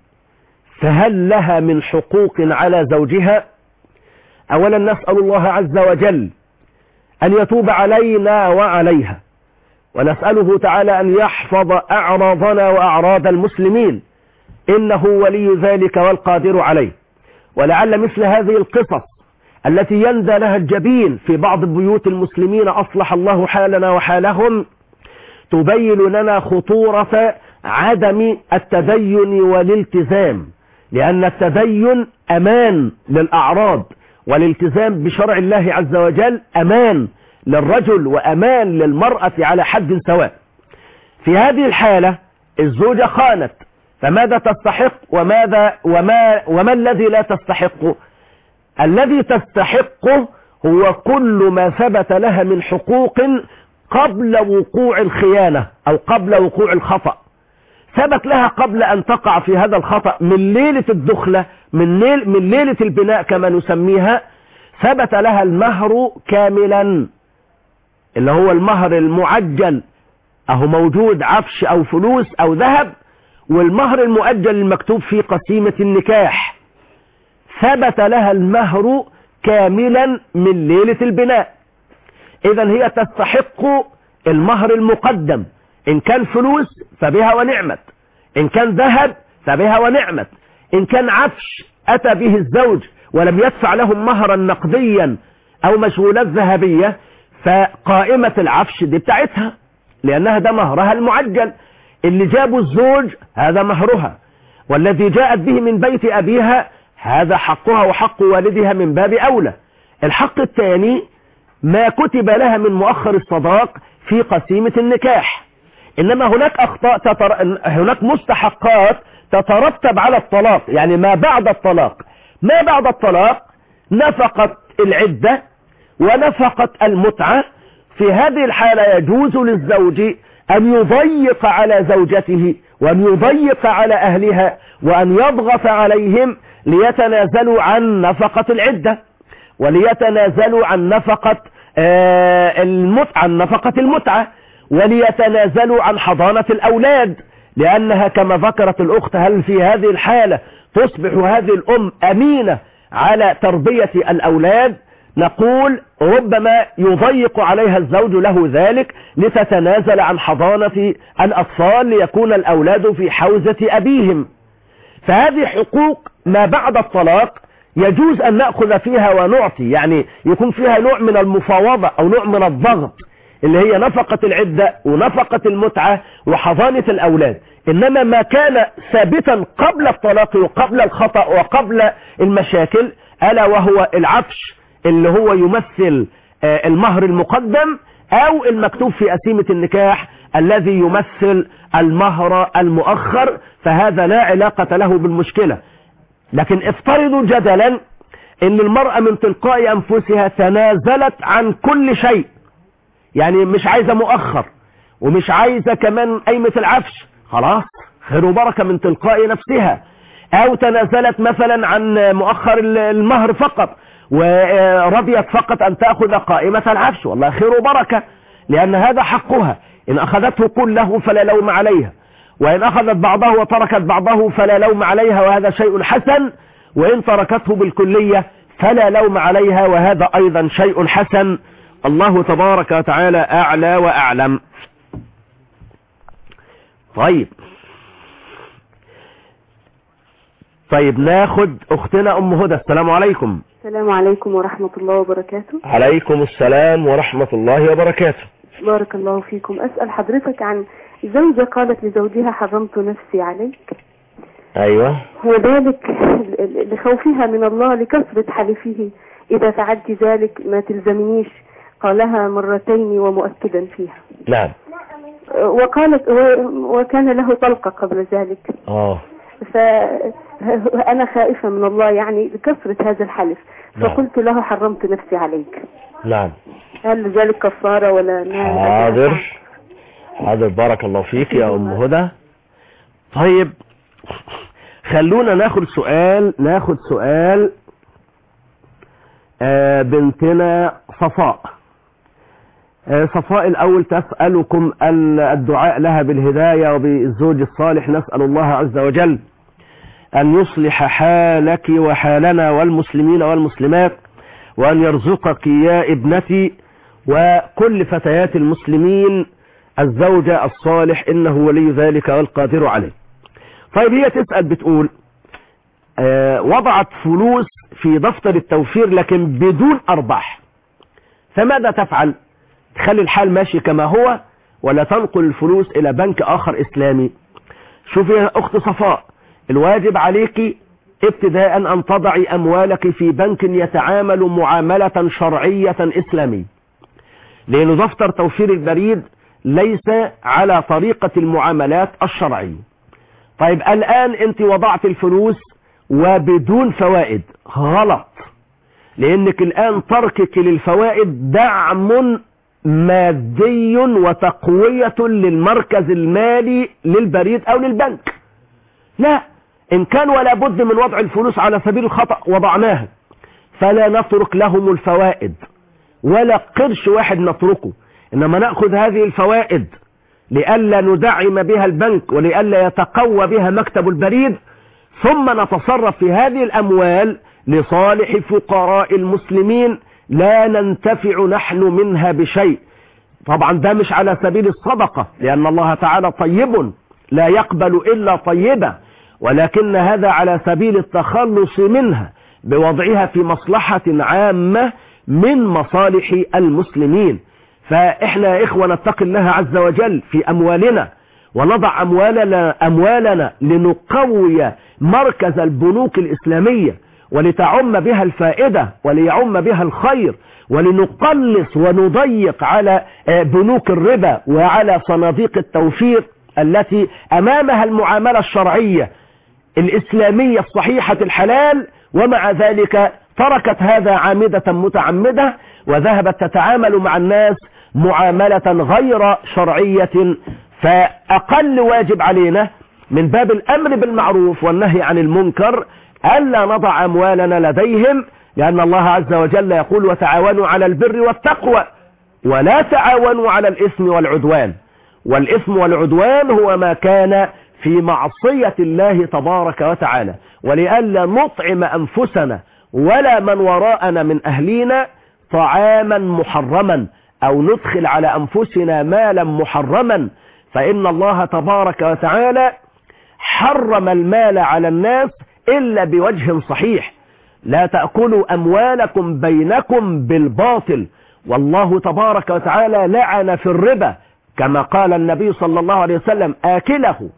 فهل لها من حقوق على زوجها؟ أولا نسأل الله عز وجل أن يتوب علينا وعليها، ونسأله تعالى أن يحفظ أعراضنا وأعراض المسلمين، إنه ولي ذلك والقادر عليه. ولعل مثل هذه القصص التي يندى لها الجبين في بعض بيوت المسلمين أصلح الله حالنا وحالهم تبين لنا خطورة عدم التدين والالتزام، لأن التدين أمان للأعراض، والالتزام بشرع الله عز وجل أمان للرجل وأمان للمرأة على حد سواء. في هذه الحالة الزوجة خانت، فماذا تستحق وماذا وما, وما الذي لا تستحقه؟ الذي تستحقه هو كل ما ثبت لها من حقوق قبل وقوع الخيانة أو قبل وقوع الخطأ، ثبت لها قبل أن تقع في هذا الخطأ من ليلة الدخلة، من, ليل من ليلة البناء كما نسميها، ثبت لها المهر كاملا اللي هو المهر المعجل، أهو موجود عفش أو فلوس أو ذهب، والمهر المؤجل المكتوب في قسيمة النكاح، ثبت لها المهر كاملا من ليلة البناء. إذن هي تستحق المهر المقدم، إن كان فلوس فبها ونعمت، إن كان ذهب فبها ونعمت، إن كان عفش أتى به الزوج ولم يدفع لهم مهرا نقديا أو مشغولات ذهبية، فقائمة العفش دي بتاعتها لأنها ده مهرها المعجل. اللي جابوا الزوج هذا مهرها، والذي جاءت به من بيت أبيها هذا حقها وحق والدها من باب أولى. الحق الثاني ما كتب لها من مؤخر الصداق في قسيمة النكاح. إنما هناك أخطاء تتر... هناك مستحقات تترتب على الطلاق، يعني ما بعد الطلاق. ما بعد الطلاق نفقة العدة ونفقة المتعة. في هذه الحالة يجوز للزوج أن يضيق على زوجته وأن يضيق على أهلها وأن يضغط عليهم ليتنازلوا عن نفقة العدة وليتنازلوا عن نفقة المتعة عن نفقة المتعة وليتنازلوا عن حضانة الأولاد، لأنها كما ذكرت الأخت هل في هذه الحالة تصبح هذه الأم أمينة على تربية الأولاد؟ نقول ربما يضيق عليها الزوج له ذلك لتتنازل عن حضانة الأطفال ليكون الأولاد في حوزة أبيهم. فهذه حقوق ما بعد الطلاق يجوز أن نأخذ فيها ونعطي، يعني يكون فيها نوع من المفاوضة أو نوع من الضغط اللي هي نفقة العدة ونفقة المتعة وحضانة الأولاد. إنما ما كان ثابتا قبل الطلاق وقبل الخطأ وقبل المشاكل ألا وهو العفش اللي هو يمثل المهر المقدم أو المكتوب في قسيمة النكاح الذي يمثل المهر المؤخر، فهذا لا علاقة له بالمشكلة. لكن افترضوا جدلا ان المرأة من تلقاء انفسها تنازلت عن كل شيء، يعني مش عايزة مؤخر ومش عايزة كمان قيمة العفش، خلاص خير وبركة من تلقاء نفسها. او تنازلت مثلا عن مؤخر المهر فقط ورضيت فقط ان تأخذ قائمة العفش، والله خير وبركة لان هذا حقها، ان اخذته كله فلا لوم عليها، وان اخذت بعضه وتركت بعضه فلا لوم عليها، وهذا شيء حسن وإن تركته بالكلية فلا لوم عليها، وهذا أيضا شيء حسن. الله تبارك وتعالى أعلى وأعلم. طيب طيب ناخد أختنا أم هدى. السلام عليكم. السلام عليكم ورحمة الله وبركاته. عليكم السلام ورحمة الله وبركاته. بارك الله فيكم. أسأل حضرتك عن زوجة قالت لزوجها حرمت نفسي عليك. أيوة. وذلك لخوفها من الله لكثرة حلفه إذا فعلت ذلك ما تلزمنيش، قالها مرتين ومؤكدا فيها. نعم. وقالت وكان له طلقة قبل ذلك. اه فأنا خائفة من الله يعني لكثرة هذا الحلف. نعم. فقلت له حرمت نفسي عليك. نعم. هل ذلك كفارة ولا ما؟ حاضر حاضر بارك الله فيك يا أم هدى. طيب خلونا ناخد سؤال ناخد سؤال آه بنتنا صفاء. آه صفاء الأول تسألكم الدعاء لها بالهداية وبالزوج الصالح. نسأل الله عز وجل أن يصلح حالك وحالنا والمسلمين والمسلمات، وأن يرزقك يا ابنتي وكل فتيات المسلمين الزوج الصالح، إنه ولي ذلك والقادر عليه. طيب هي تسأل بتقول آه وضعت فلوس في دفتر التوفير لكن بدون أرباح، فماذا تفعل؟ تخلي الحال ماشي كما هو ولا تنقل الفلوس إلى بنك آخر إسلامي؟ شوفي يا أخت صفاء، الواجب عليك ابتداء أن تضعي أموالك في بنك يتعامل معاملة شرعية إسلامية، لأن دفتر توفير البريد ليس على طريقة المعاملات الشرعية. طيب الآن أنت وضعت الفلوس وبدون فوائد، غلط، لأنك الآن تركك للفوائد دعم مادي وتقوية للمركز المالي للبريد أو للبنك. لا، إن كان ولا بد من وضع الفلوس على سبيل الخطأ وضعناها، فلا نترك لهم الفوائد ولا قرش واحد نتركه، إنما نأخذ هذه الفوائد لئلا ندعم بها البنك ولئلا يتقوى بها مكتب البريد، ثم نتصرف في هذه الأموال لصالح فقراء المسلمين لا ننتفع نحن منها بشيء. طبعا ده مش على سبيل الصدقة، لأن الله تعالى طيب لا يقبل إلا طيبة، ولكن هذا على سبيل التخلص منها بوضعها في مصلحة عامة من مصالح المسلمين. فإحنا يا إخوة نتقي الله عز وجل في أموالنا، ونضع أموالنا, أموالنا لنقوي مركز البنوك الإسلامية ولتعم بها الفائدة وليعم بها الخير، ولنقلص ونضيق على بنوك الربا وعلى صناديق التوفير التي أمامها المعاملة الشرعية الإسلامية الصحيحة الحلال، ومع ذلك تركت هذا عامدة متعمدة وذهبت تتعامل مع الناس معاملة غير شرعية. فأقل واجب علينا من باب الأمر بالمعروف والنهي عن المنكر ألا نضع أموالنا لديهم، لأن الله عز وجل يقول وتعاونوا على البر والتقوى ولا تعاونوا على الإثم والعدوان. والإثم والعدوان هو ما كان في معصية الله تبارك وتعالى. ولئلا نطعم أنفسنا ولا من وراءنا من أهلينا طعاما محرما أو ندخل على أنفسنا مالا محرما، فإن الله تبارك وتعالى حرم المال على الناس إلا بوجه صحيح. لا تأكلوا أموالكم بينكم بالباطل، والله تبارك وتعالى لعن في الربا كما قال النبي صلى الله عليه وسلم آكله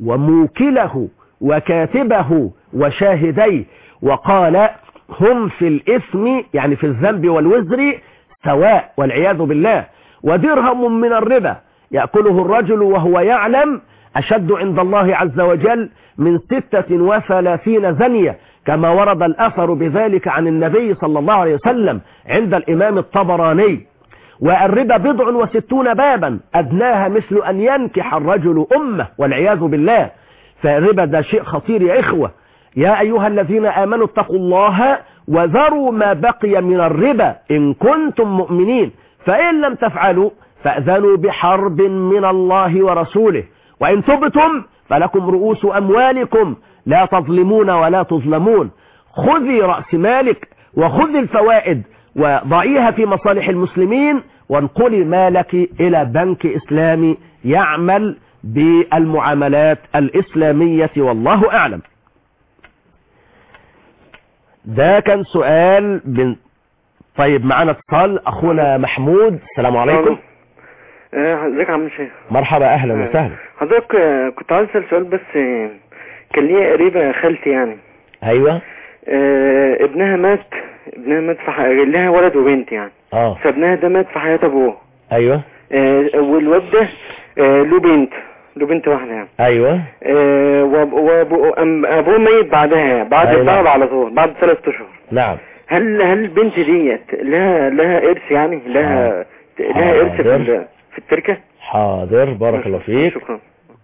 وموكله وكاتبه وشاهديه، وقال هم في الإثم يعني في الذنب والوزر سواء والعياذ بالله. ودرهم من الربا يأكله الرجل وهو يعلم أشد عند الله عز وجل من ستة وثلاثين زنية، كما ورد الأثر بذلك عن النبي صلى الله عليه وسلم عند الإمام الطبراني. والربا بضع وستون بابا أدناها مثل أن ينكح الرجل أمه والعياذ بالله. فالربا ده شيء خطير يا إخوة. يا أيها الذين آمنوا اتقوا الله وذروا ما بقي من الربا إن كنتم مؤمنين، فإن لم تفعلوا فأذنوا بحرب من الله ورسوله، وإن تبتم فلكم رؤوس أموالكم لا تظلمون ولا تظلمون. خذي رأس مالك وخذي الفوائد وضعيها في مصالح المسلمين، وانقلي مالك إلى بنك إسلامي يعمل بالمعاملات الإسلامية، والله أعلم. ده كان سؤال بن... طيب معنا اتصال أخونا محمود. السلام عليكم. ازيك يا عم الشيخ؟ مرحبا، أهلا وسهلا. حضرتك كنت عايز أسأل سؤال، بس كان ليا قريبة خالتي يعني. أيوة. اه ابنها مات ابنها مات في حياة، لها ولد وبنت يعني. اه فابنها ده مات في حياة أبوه. أيوة. اه والواد ده اه له بنت له بنت واحدة يعني. أيوة. اه وأبوه ميت بعدها بعد أيوة. الضرب على طول بعد ثلاث أشهر. نعم. هل هل البنت ديت لها لها إرث يعني لها آه. لها إرث في في التركة؟ حاضر، بارك الله فيك. شكرا.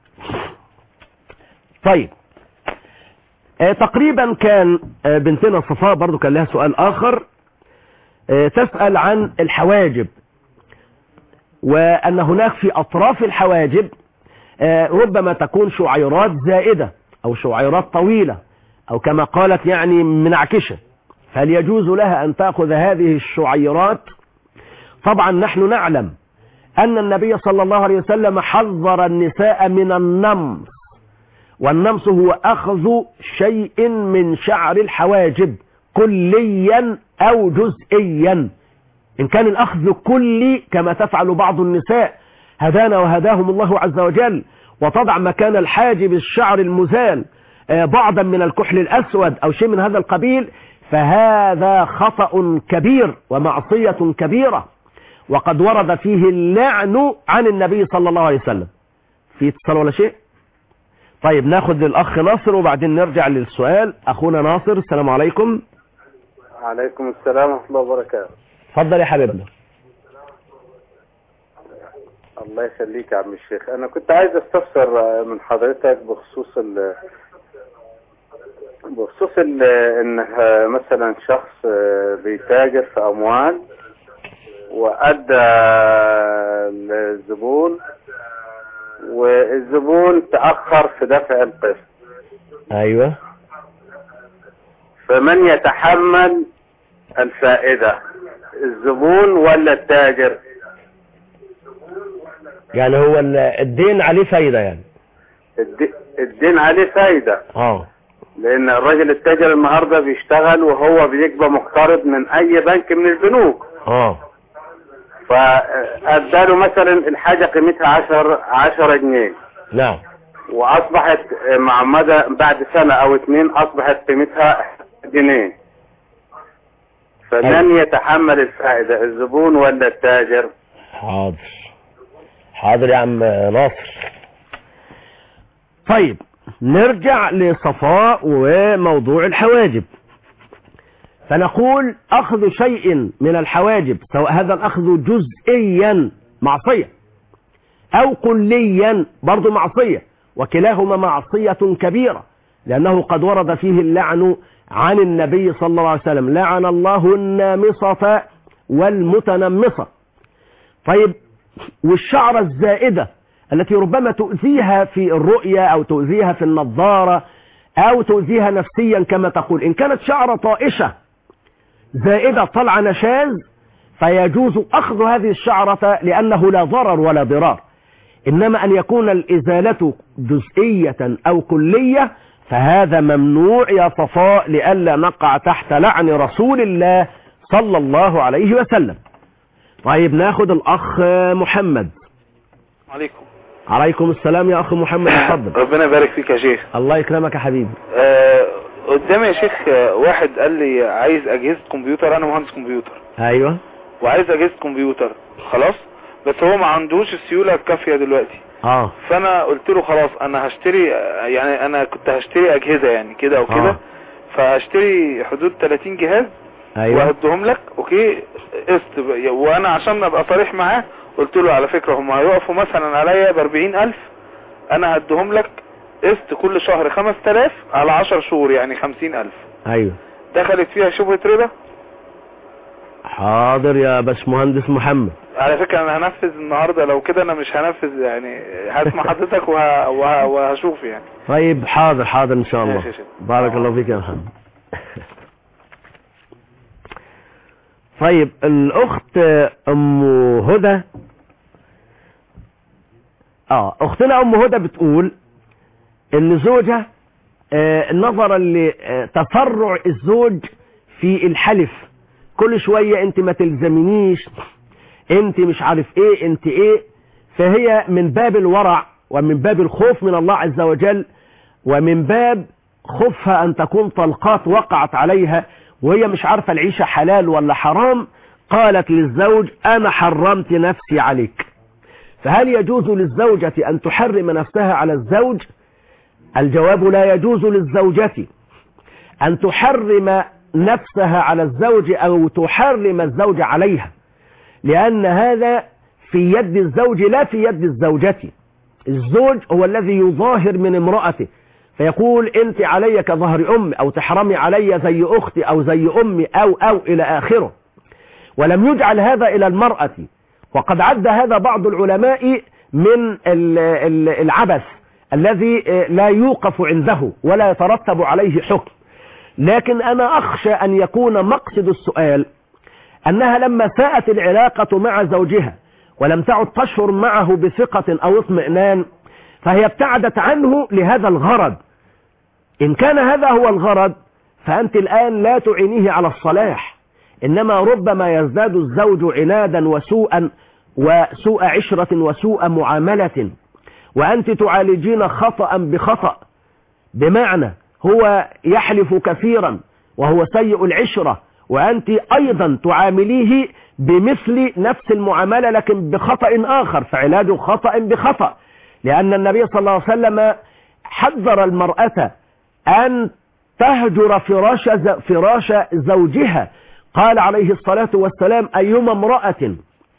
طيب آه تقريبا كان آه بنتنا صفاء برضو كان لها سؤال آخر، آه تسأل عن الحواجب، وأن هناك في أطراف الحواجب آه ربما تكون شعيرات زائدة أو شعيرات طويلة أو كما قالت يعني منعكشة، فهل يجوز لها أن تأخذ هذه الشعيرات؟ طبعا نحن نعلم أن النبي صلى الله عليه وسلم حذر النساء من النمص، والنمص هو أخذ شيء من شعر الحواجب كليا أو جزئيا. إن كان الأخذ كلي كما تفعل بعض النساء هدانا وهداهم الله عز وجل، وتضع مكان الحاجب الشعر المزال بعضا من الكحل الأسود أو شيء من هذا القبيل، فهذا خطأ كبير ومعصية كبيرة، وقد ورد فيه اللعن عن النبي صلى الله عليه وسلم. في اتصال ولا شيء؟ طيب ناخذ الأخ ناصر وبعدين نرجع للسؤال. أخونا ناصر، السلام عليكم. عليكم السلام ورحمة الله وبركاته. اتفضل يا حبيبنا. الله يخليك يا عم الشيخ، أنا كنت عايز استفسر من حضرتك بخصوص ال بخصوص ال إن مثلا شخص بيتاجر في أموال وأدى الزبون والزبون تأخر في دفع القسط. أيوة. فمن يتحمل الفائدة، الزبون ولا التاجر؟ يعني هو الدين عليه فايدة يعني؟ الدين عليه فايدة. اه لأن الراجل التاجر النهاردة بيشتغل وهو بيبقى مقترض من أي بنك من البنوك. اه فأداله مثلا الحاجة قيمتها عشر عشرة جنيه. نعم. وأصبحت مع مدى بعد سنة أو اتنين أصبحت قيمتها جنيه. فمن يتحمل الفائدة، الزبون ولا التاجر؟ حاضر حاضر يا عم ناصر. طيب نرجع لصفاء وموضوع الحواجب، فنقول أخذ شيء من الحواجب سواء هذا الأخذ جزئيا معصية أو كليا برضو معصية، وكلاهما معصية كبيرة، لأنه قد ورد فيه اللعن عن النبي صلى الله عليه وسلم: لعن الله النامصة والمتنمصة. طيب والشعر الزائدة التي ربما تؤذيها في الرؤية أو تؤذيها في النظارة أو تؤذيها نفسيا كما تقول، إن كانت شعر طائشة زائدة طلع نشاز فيجوز أخذ هذه الشعرة لأنه لا ضرر ولا ضرار. إنما أن يكون الإزالة جزئية أو كلية فهذا ممنوع يا صفاء، لئلا نقع تحت لعن رسول الله صلى الله عليه وسلم. طيب ناخد الأخ محمد. عليكم. عليكم السلام يا أخ محمد، اتفضل. ربنا يبارك فيك يا شيخ. الله يكرمك يا حبيبي. آه قدامي يا شيخ آه واحد قال لي عايز أجهزة كمبيوتر، أنا مهندس كمبيوتر. أيوه. وعايز أجهزة كمبيوتر خلاص، بس هو ما عندوش السيولة الكافية دلوقتي. اه فانا قلت له خلاص انا هشتري، يعني انا كنت هشتري اجهزة يعني كده او كده، فهشتري حدود ثلاثين جهاز. ايوه. وهدهم لك اوكي قسط، وانا عشان ابقى صريح معاه قلت له على فكرة هم هيقفوا مثلا عليا باربعين الف، انا هدهم لك قسط كل شهر خمس تلاف على عشر شهور يعني خمسين الف. ايوه. دخلت فيها شبهة ربا؟ حاضر يا باشمهندس محمد. على فكرة انا هنفذ النهاردة، لو كده انا مش هنفذ يعني، هسمع حضرتك وه... وه... وهشوف يعني. طيب حاضر حاضر ان شاء الله. بارك الله فيك يا محمد. طيب الأخت أم هدى، اه أختنا أم هدى بتقول إن زوجها آه نظرا لتفرع الزوج في الحلف، كل شوية انت ما تلزمنيش، انت مش عارف ايه، انت ايه، فهي من باب الورع ومن باب الخوف من الله عز وجل ومن باب خوفها ان تكون طلقات وقعت عليها وهي مش عارفة العيشة حلال ولا حرام، قالت للزوج انا حرمت نفسي عليك. فهل يجوز للزوجة ان تحرم نفسها على الزوج؟ الجواب لا يجوز للزوجة ان تحرم نفسها على الزوج او تحرم الزوج عليها، لان هذا في يد الزوج لا في يد الزوجة. الزوج هو الذي يظاهر من امرأته فيقول انت علي كظهر امي، او تحرمي علي زي اختي او زي امي او او الى اخره، ولم يجعل هذا الى المرأة. وقد عد هذا بعض العلماء من العبث الذي لا يوقف عنده ولا يترتب عليه حكم. لكن انا اخشى ان يكون مقصد السؤال انها لما ساءت العلاقة مع زوجها ولم تعد تشعر معه بثقة او اطمئنان فهي ابتعدت عنه لهذا الغرض. ان كان هذا هو الغرض فانت الان لا تعينيه على الصلاح، انما ربما يزداد الزوج عنادا وسوءا وسوء عشرة وسوء معاملة، وانت تعالجين خطأ بخطأ، بمعنى هو يحلف كثيرا وهو سيء العشرة وأنت أيضا تعامليه بمثل نفس المعاملة لكن بخطأ آخر، فعلاج خطأ بخطأ. لأن النبي صلى الله عليه وسلم حذر المرأة أن تهجر فراش, فراش زوجها، قال عليه الصلاة والسلام أيما امرأة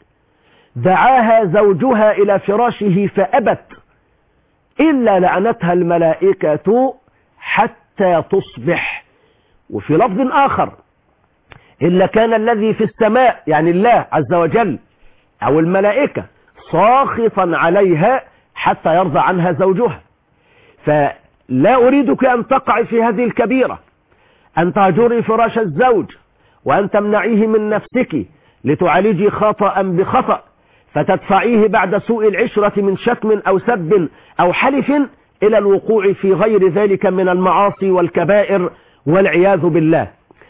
دعاها زوجها إلى فراشه فأبت إلا لعنتها الملائكة حتى تصبح. وفي لفظ آخر إلا كان الذي في السماء يعني الله عز وجل أو الملائكة ساخطا عليها حتى يرضى عنها زوجها. فلا أريدك أن تقع في هذه الكبيرة، أن تهجري فراش الزوج وأن تمنعيه من نفسك لتعالجي خطأ بخطأ فتدفعيه بعد سوء العشرة من شتم أو سب أو حلف إلى الوقوع في غير ذلك من المعاصي والكبائر والعياذ بالله.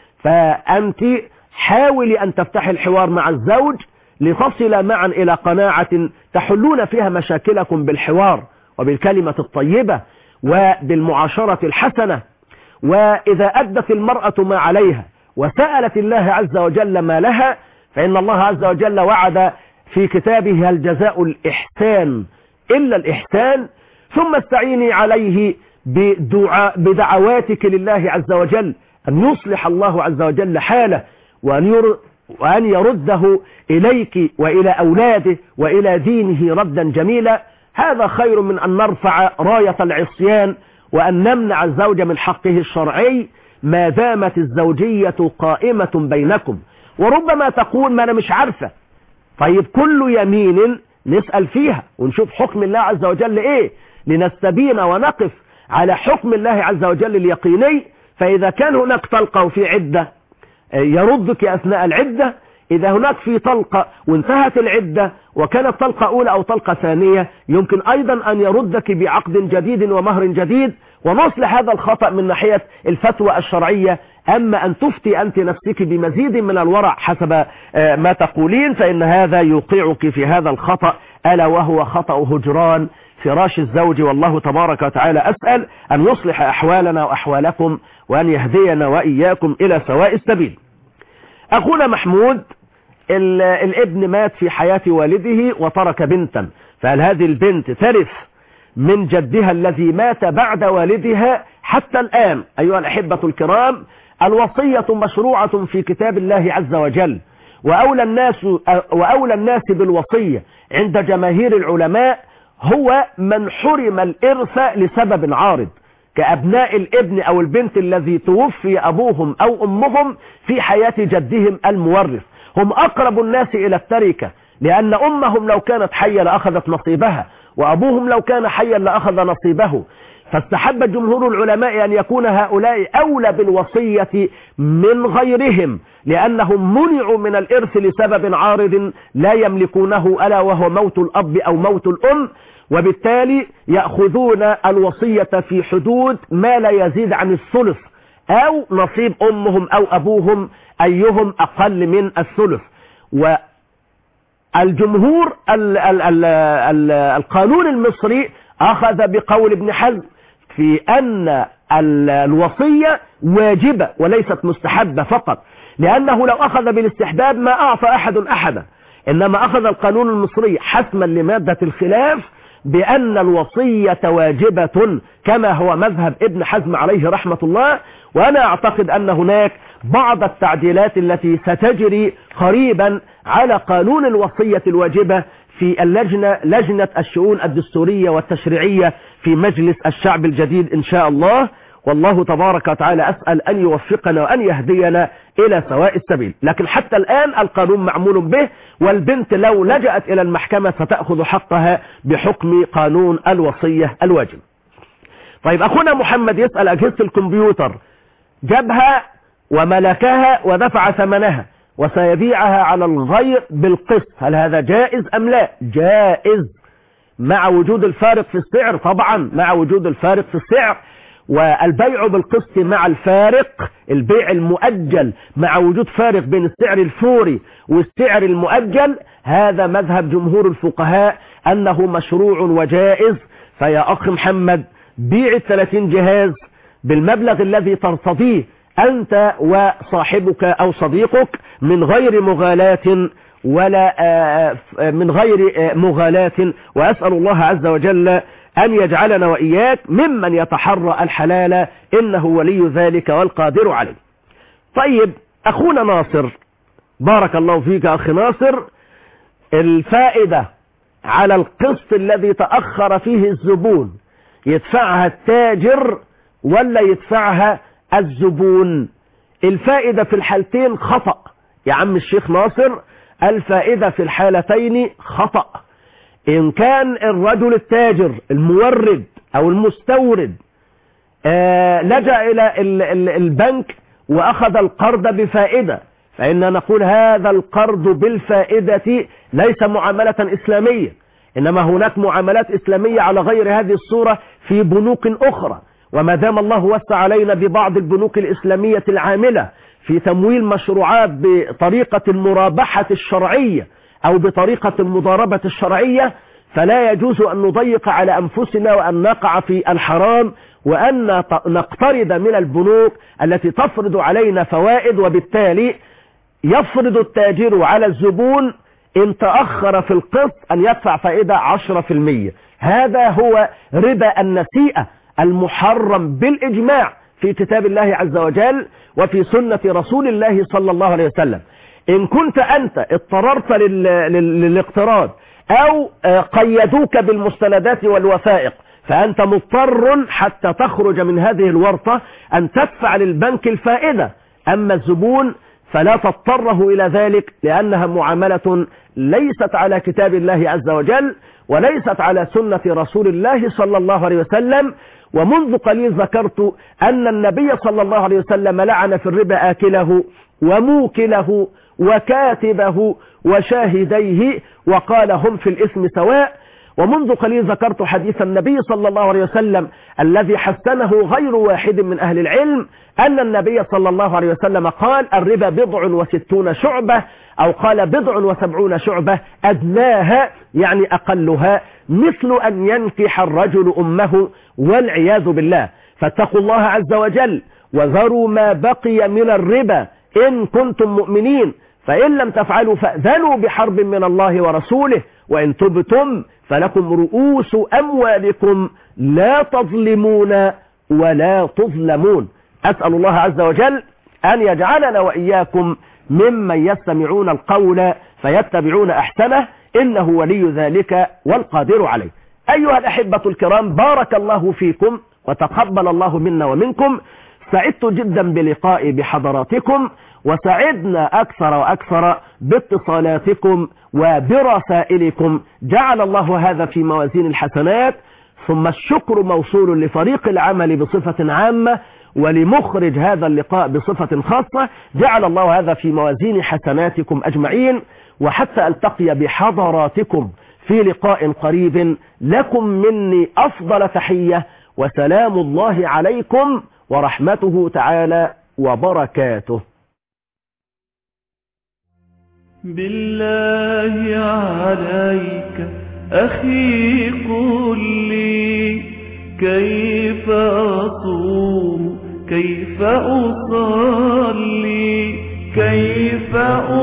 فأنت حاولي أن تفتحي الحوار مع الزوج لتصل معا إلى قناعة تحلون فيها مشاكلكم بالحوار وبالكلمة الطيبة وبالمعاشرة الحسنة. وإذا أدت المرأة ما عليها وسألت الله عز وجل ما لها فإن الله عز وجل وعد في كتابه الجزاء الإحسان إلا الإحسان، ثم استعيني عليه بدعاء بدعواتك لله عز وجل أن يصلح الله عز وجل حاله وأن, وأن يرده إليك وإلى أولاده وإلى دينه ردا جميلا. هذا خير من أن نرفع راية العصيان وأن نمنع الزوج من حقه الشرعي ما دامت الزوجية قائمة بينكم. وربما تقول ما أنا مش عارفة، طيب كل يمين نسأل فيها ونشوف حكم الله عز وجل إيه لنستبين ونقف على حكم الله عز وجل اليقيني. فإذا كان هناك طلقة وفي عدة يردك أثناء العدة، إذا هناك في طلقة وانتهت العدة وكانت طلقة أولى أو طلقة ثانية يمكن أيضا أن يردك بعقد جديد ومهر جديد ونصلح هذا الخطأ من ناحية الفتوى الشرعية. أما أن تفتي أنت نفسك بمزيد من الورع حسب ما تقولين فإن هذا يوقعك في هذا الخطأ، ألا وهو خطأ هجران فراش الزوج. والله تبارك وتعالى أسأل أن يصلح أحوالنا وأحوالكم وأن يهدينا وإياكم إلى سواء السبيل. أخونا محمود الابن مات في حياة والده وترك بنتا، فهل هذه البنت ترث من جدها الذي مات بعد والدها حتى الآن؟ أيها الأحبة الكرام، الوصية مشروعة في كتاب الله عز وجل، وأولى الناس, وأولى الناس بالوصية عند جماهير العلماء هو من حرم الإرث لسبب عارض كأبناء الابن أو البنت الذي توفي أبوهم أو أمهم في حياة جدهم المورث، هم أقرب الناس إلى التركة، لأن أمهم لو كانت حية لأخذت نصيبها وأبوهم لو كان حيا لأخذ نصيبه. فاستحب جمهور العلماء أن يكون هؤلاء أولى بالوصية من غيرهم، لأنهم منعوا من الإرث لسبب عارض لا يملكونه، ألا وهو موت الأب أو موت الأم، وبالتالي يأخذون الوصية في حدود ما لا يزيد عن الثلث أو نصيب أمهم أو أبوهم أيهم أقل من الثلث. والجمهور ال ال ال ال القانون المصري أخذ بقول ابن حزم في أن الوصية واجبة وليست مستحبة فقط، لأنه لو أخذ بالاستحباب ما أعطى أحد أحدا، إنما أخذ القانون المصري حسما لمادة الخلاف بأن الوصية واجبة كما هو مذهب ابن حزم عليه رحمة الله. وأنا أعتقد أن هناك بعض التعديلات التي ستجري قريبا على قانون الوصية الواجبة في اللجنة لجنة الشؤون الدستورية والتشريعية في مجلس الشعب الجديد إن شاء الله. والله تبارك وتعالى أسأل أن يوفقنا وأن يهدينا إلى سواء السبيل. لكن حتى الآن القانون معمول به، والبنت لو لجأت إلى المحكمة ستأخذ حقها بحكم قانون الوصية الواجب. طيب أخونا محمد يسأل أجهزة الكمبيوتر جابها وملكها ودفع ثمنها وسيبيعها على الغير بالقسط، هل هذا جائز أم لا؟ جائز مع وجود الفارق في السعر، طبعا مع وجود الفارق في السعر. والبيع بالقسط مع الفارق، البيع المؤجل مع وجود فارق بين السعر الفوري والسعر المؤجل، هذا مذهب جمهور الفقهاء أنه مشروع وجائز. فيا أخ محمد بيع الثلاثين جهاز بالمبلغ الذي ترتضيه أنت وصاحبك أو صديقك من غير مغالاة ولا من غير مغالاة، وأسأل الله عز وجل أن يجعلنا وإياك ممن يتحرى الحلال، إنه ولي ذلك والقادر عليه. طيب أخونا ناصر، بارك الله فيك أخي ناصر، الفائدة على القسط الذي تأخر فيه الزبون يدفعها التاجر ولا يدفعها الزبون؟ الفائدة في الحالتين خطأ يا عم الشيخ ناصر، الفائدة في الحالتين خطأ. إن كان الرجل التاجر المورد أو المستورد آه لجأ إلى البنك وأخذ القرض بفائدة، فإن نقول هذا القرض بالفائدة ليس معاملة إسلامية، إنما هناك معاملات إسلامية على غير هذه الصورة في بنوك أخرى. وما دام الله وسع علينا ببعض البنوك الإسلامية العاملة في تمويل مشروعات بطريقة المرابحة الشرعية أو بطريقة المضاربة الشرعية، فلا يجوز أن نضيق على أنفسنا وأن نقع في الحرام وأن نقترض من البنوك التي تفرض علينا فوائد، وبالتالي يفرض التاجر على الزبون إن تأخر في القسط أن يدفع فائدة عشرة في المية. هذا هو ربا النسيئة المحرم بالإجماع في كتاب الله عز وجل وفي سنة رسول الله صلى الله عليه وسلم. إن كنت أنت اضطررت للاقتراض أو قيدوك بالمستندات والوثائق فأنت مضطر حتى تخرج من هذه الورطة أن تدفع للبنك الفائدة، أما الزبون فلا تضطره إلى ذلك، لأنها معاملة ليست على كتاب الله عز وجل وليست على سنة رسول الله صلى الله عليه وسلم. ومنذ قليل ذكرت أن النبي صلى الله عليه وسلم لعن في الربا آكله وموكله وكاتبه وشاهديه وقال هم في الإثم سواء. ومنذ قليل ذكرت حديث النبي صلى الله عليه وسلم الذي حسنه غير واحد من أهل العلم، أن النبي صلى الله عليه وسلم قال الربا بضع وستون شعبة، أو قال بضع وسبعون شعبة أدناها يعني أقلها مثل أن ينكح الرجل أمه والعياذ بالله. فاتقوا الله عز وجل وذروا ما بقي من الربا إن كنتم مؤمنين، فإن لم تفعلوا فأذنوا بحرب من الله ورسوله، وإن تبتم فلكم رؤوس أموالكم لا تظلمون ولا تظلمون. أسأل الله عز وجل أن يجعلنا وإياكم ممن يستمعون القول فيتبعون أحسنه، إنه ولي ذلك والقادر عليه. أيها الأحبة الكرام، بارك الله فيكم وتقبل الله منا ومنكم. سعدت جدا بلقائي بحضراتكم، وسعدنا أكثر وأكثر باتصالاتكم وبرسائلكم. جعل الله هذا في موازين الحسنات، ثم الشكر موصول لفريق العمل بصفة عامة ولمخرج هذا اللقاء بصفة خاصة. جعل الله هذا في موازين حسناتكم أجمعين، وحتى ألتقي بحضراتكم في لقاء قريب، لكم مني أفضل تحية، وسلام الله عليكم ورحمته تعالى وبركاته. بالله عليك أخي قل لي كيف أصوم كيف أصلي كيف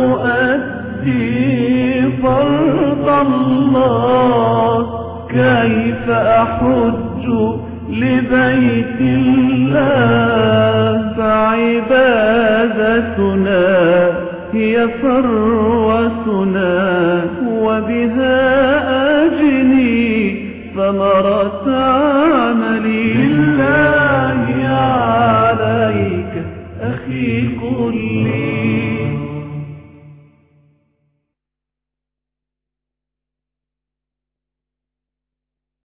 أؤدي فرض الله كيف أحج لبيت الله. فعبادتنا هي ثروتنا وبها أجني ثمرة عملي.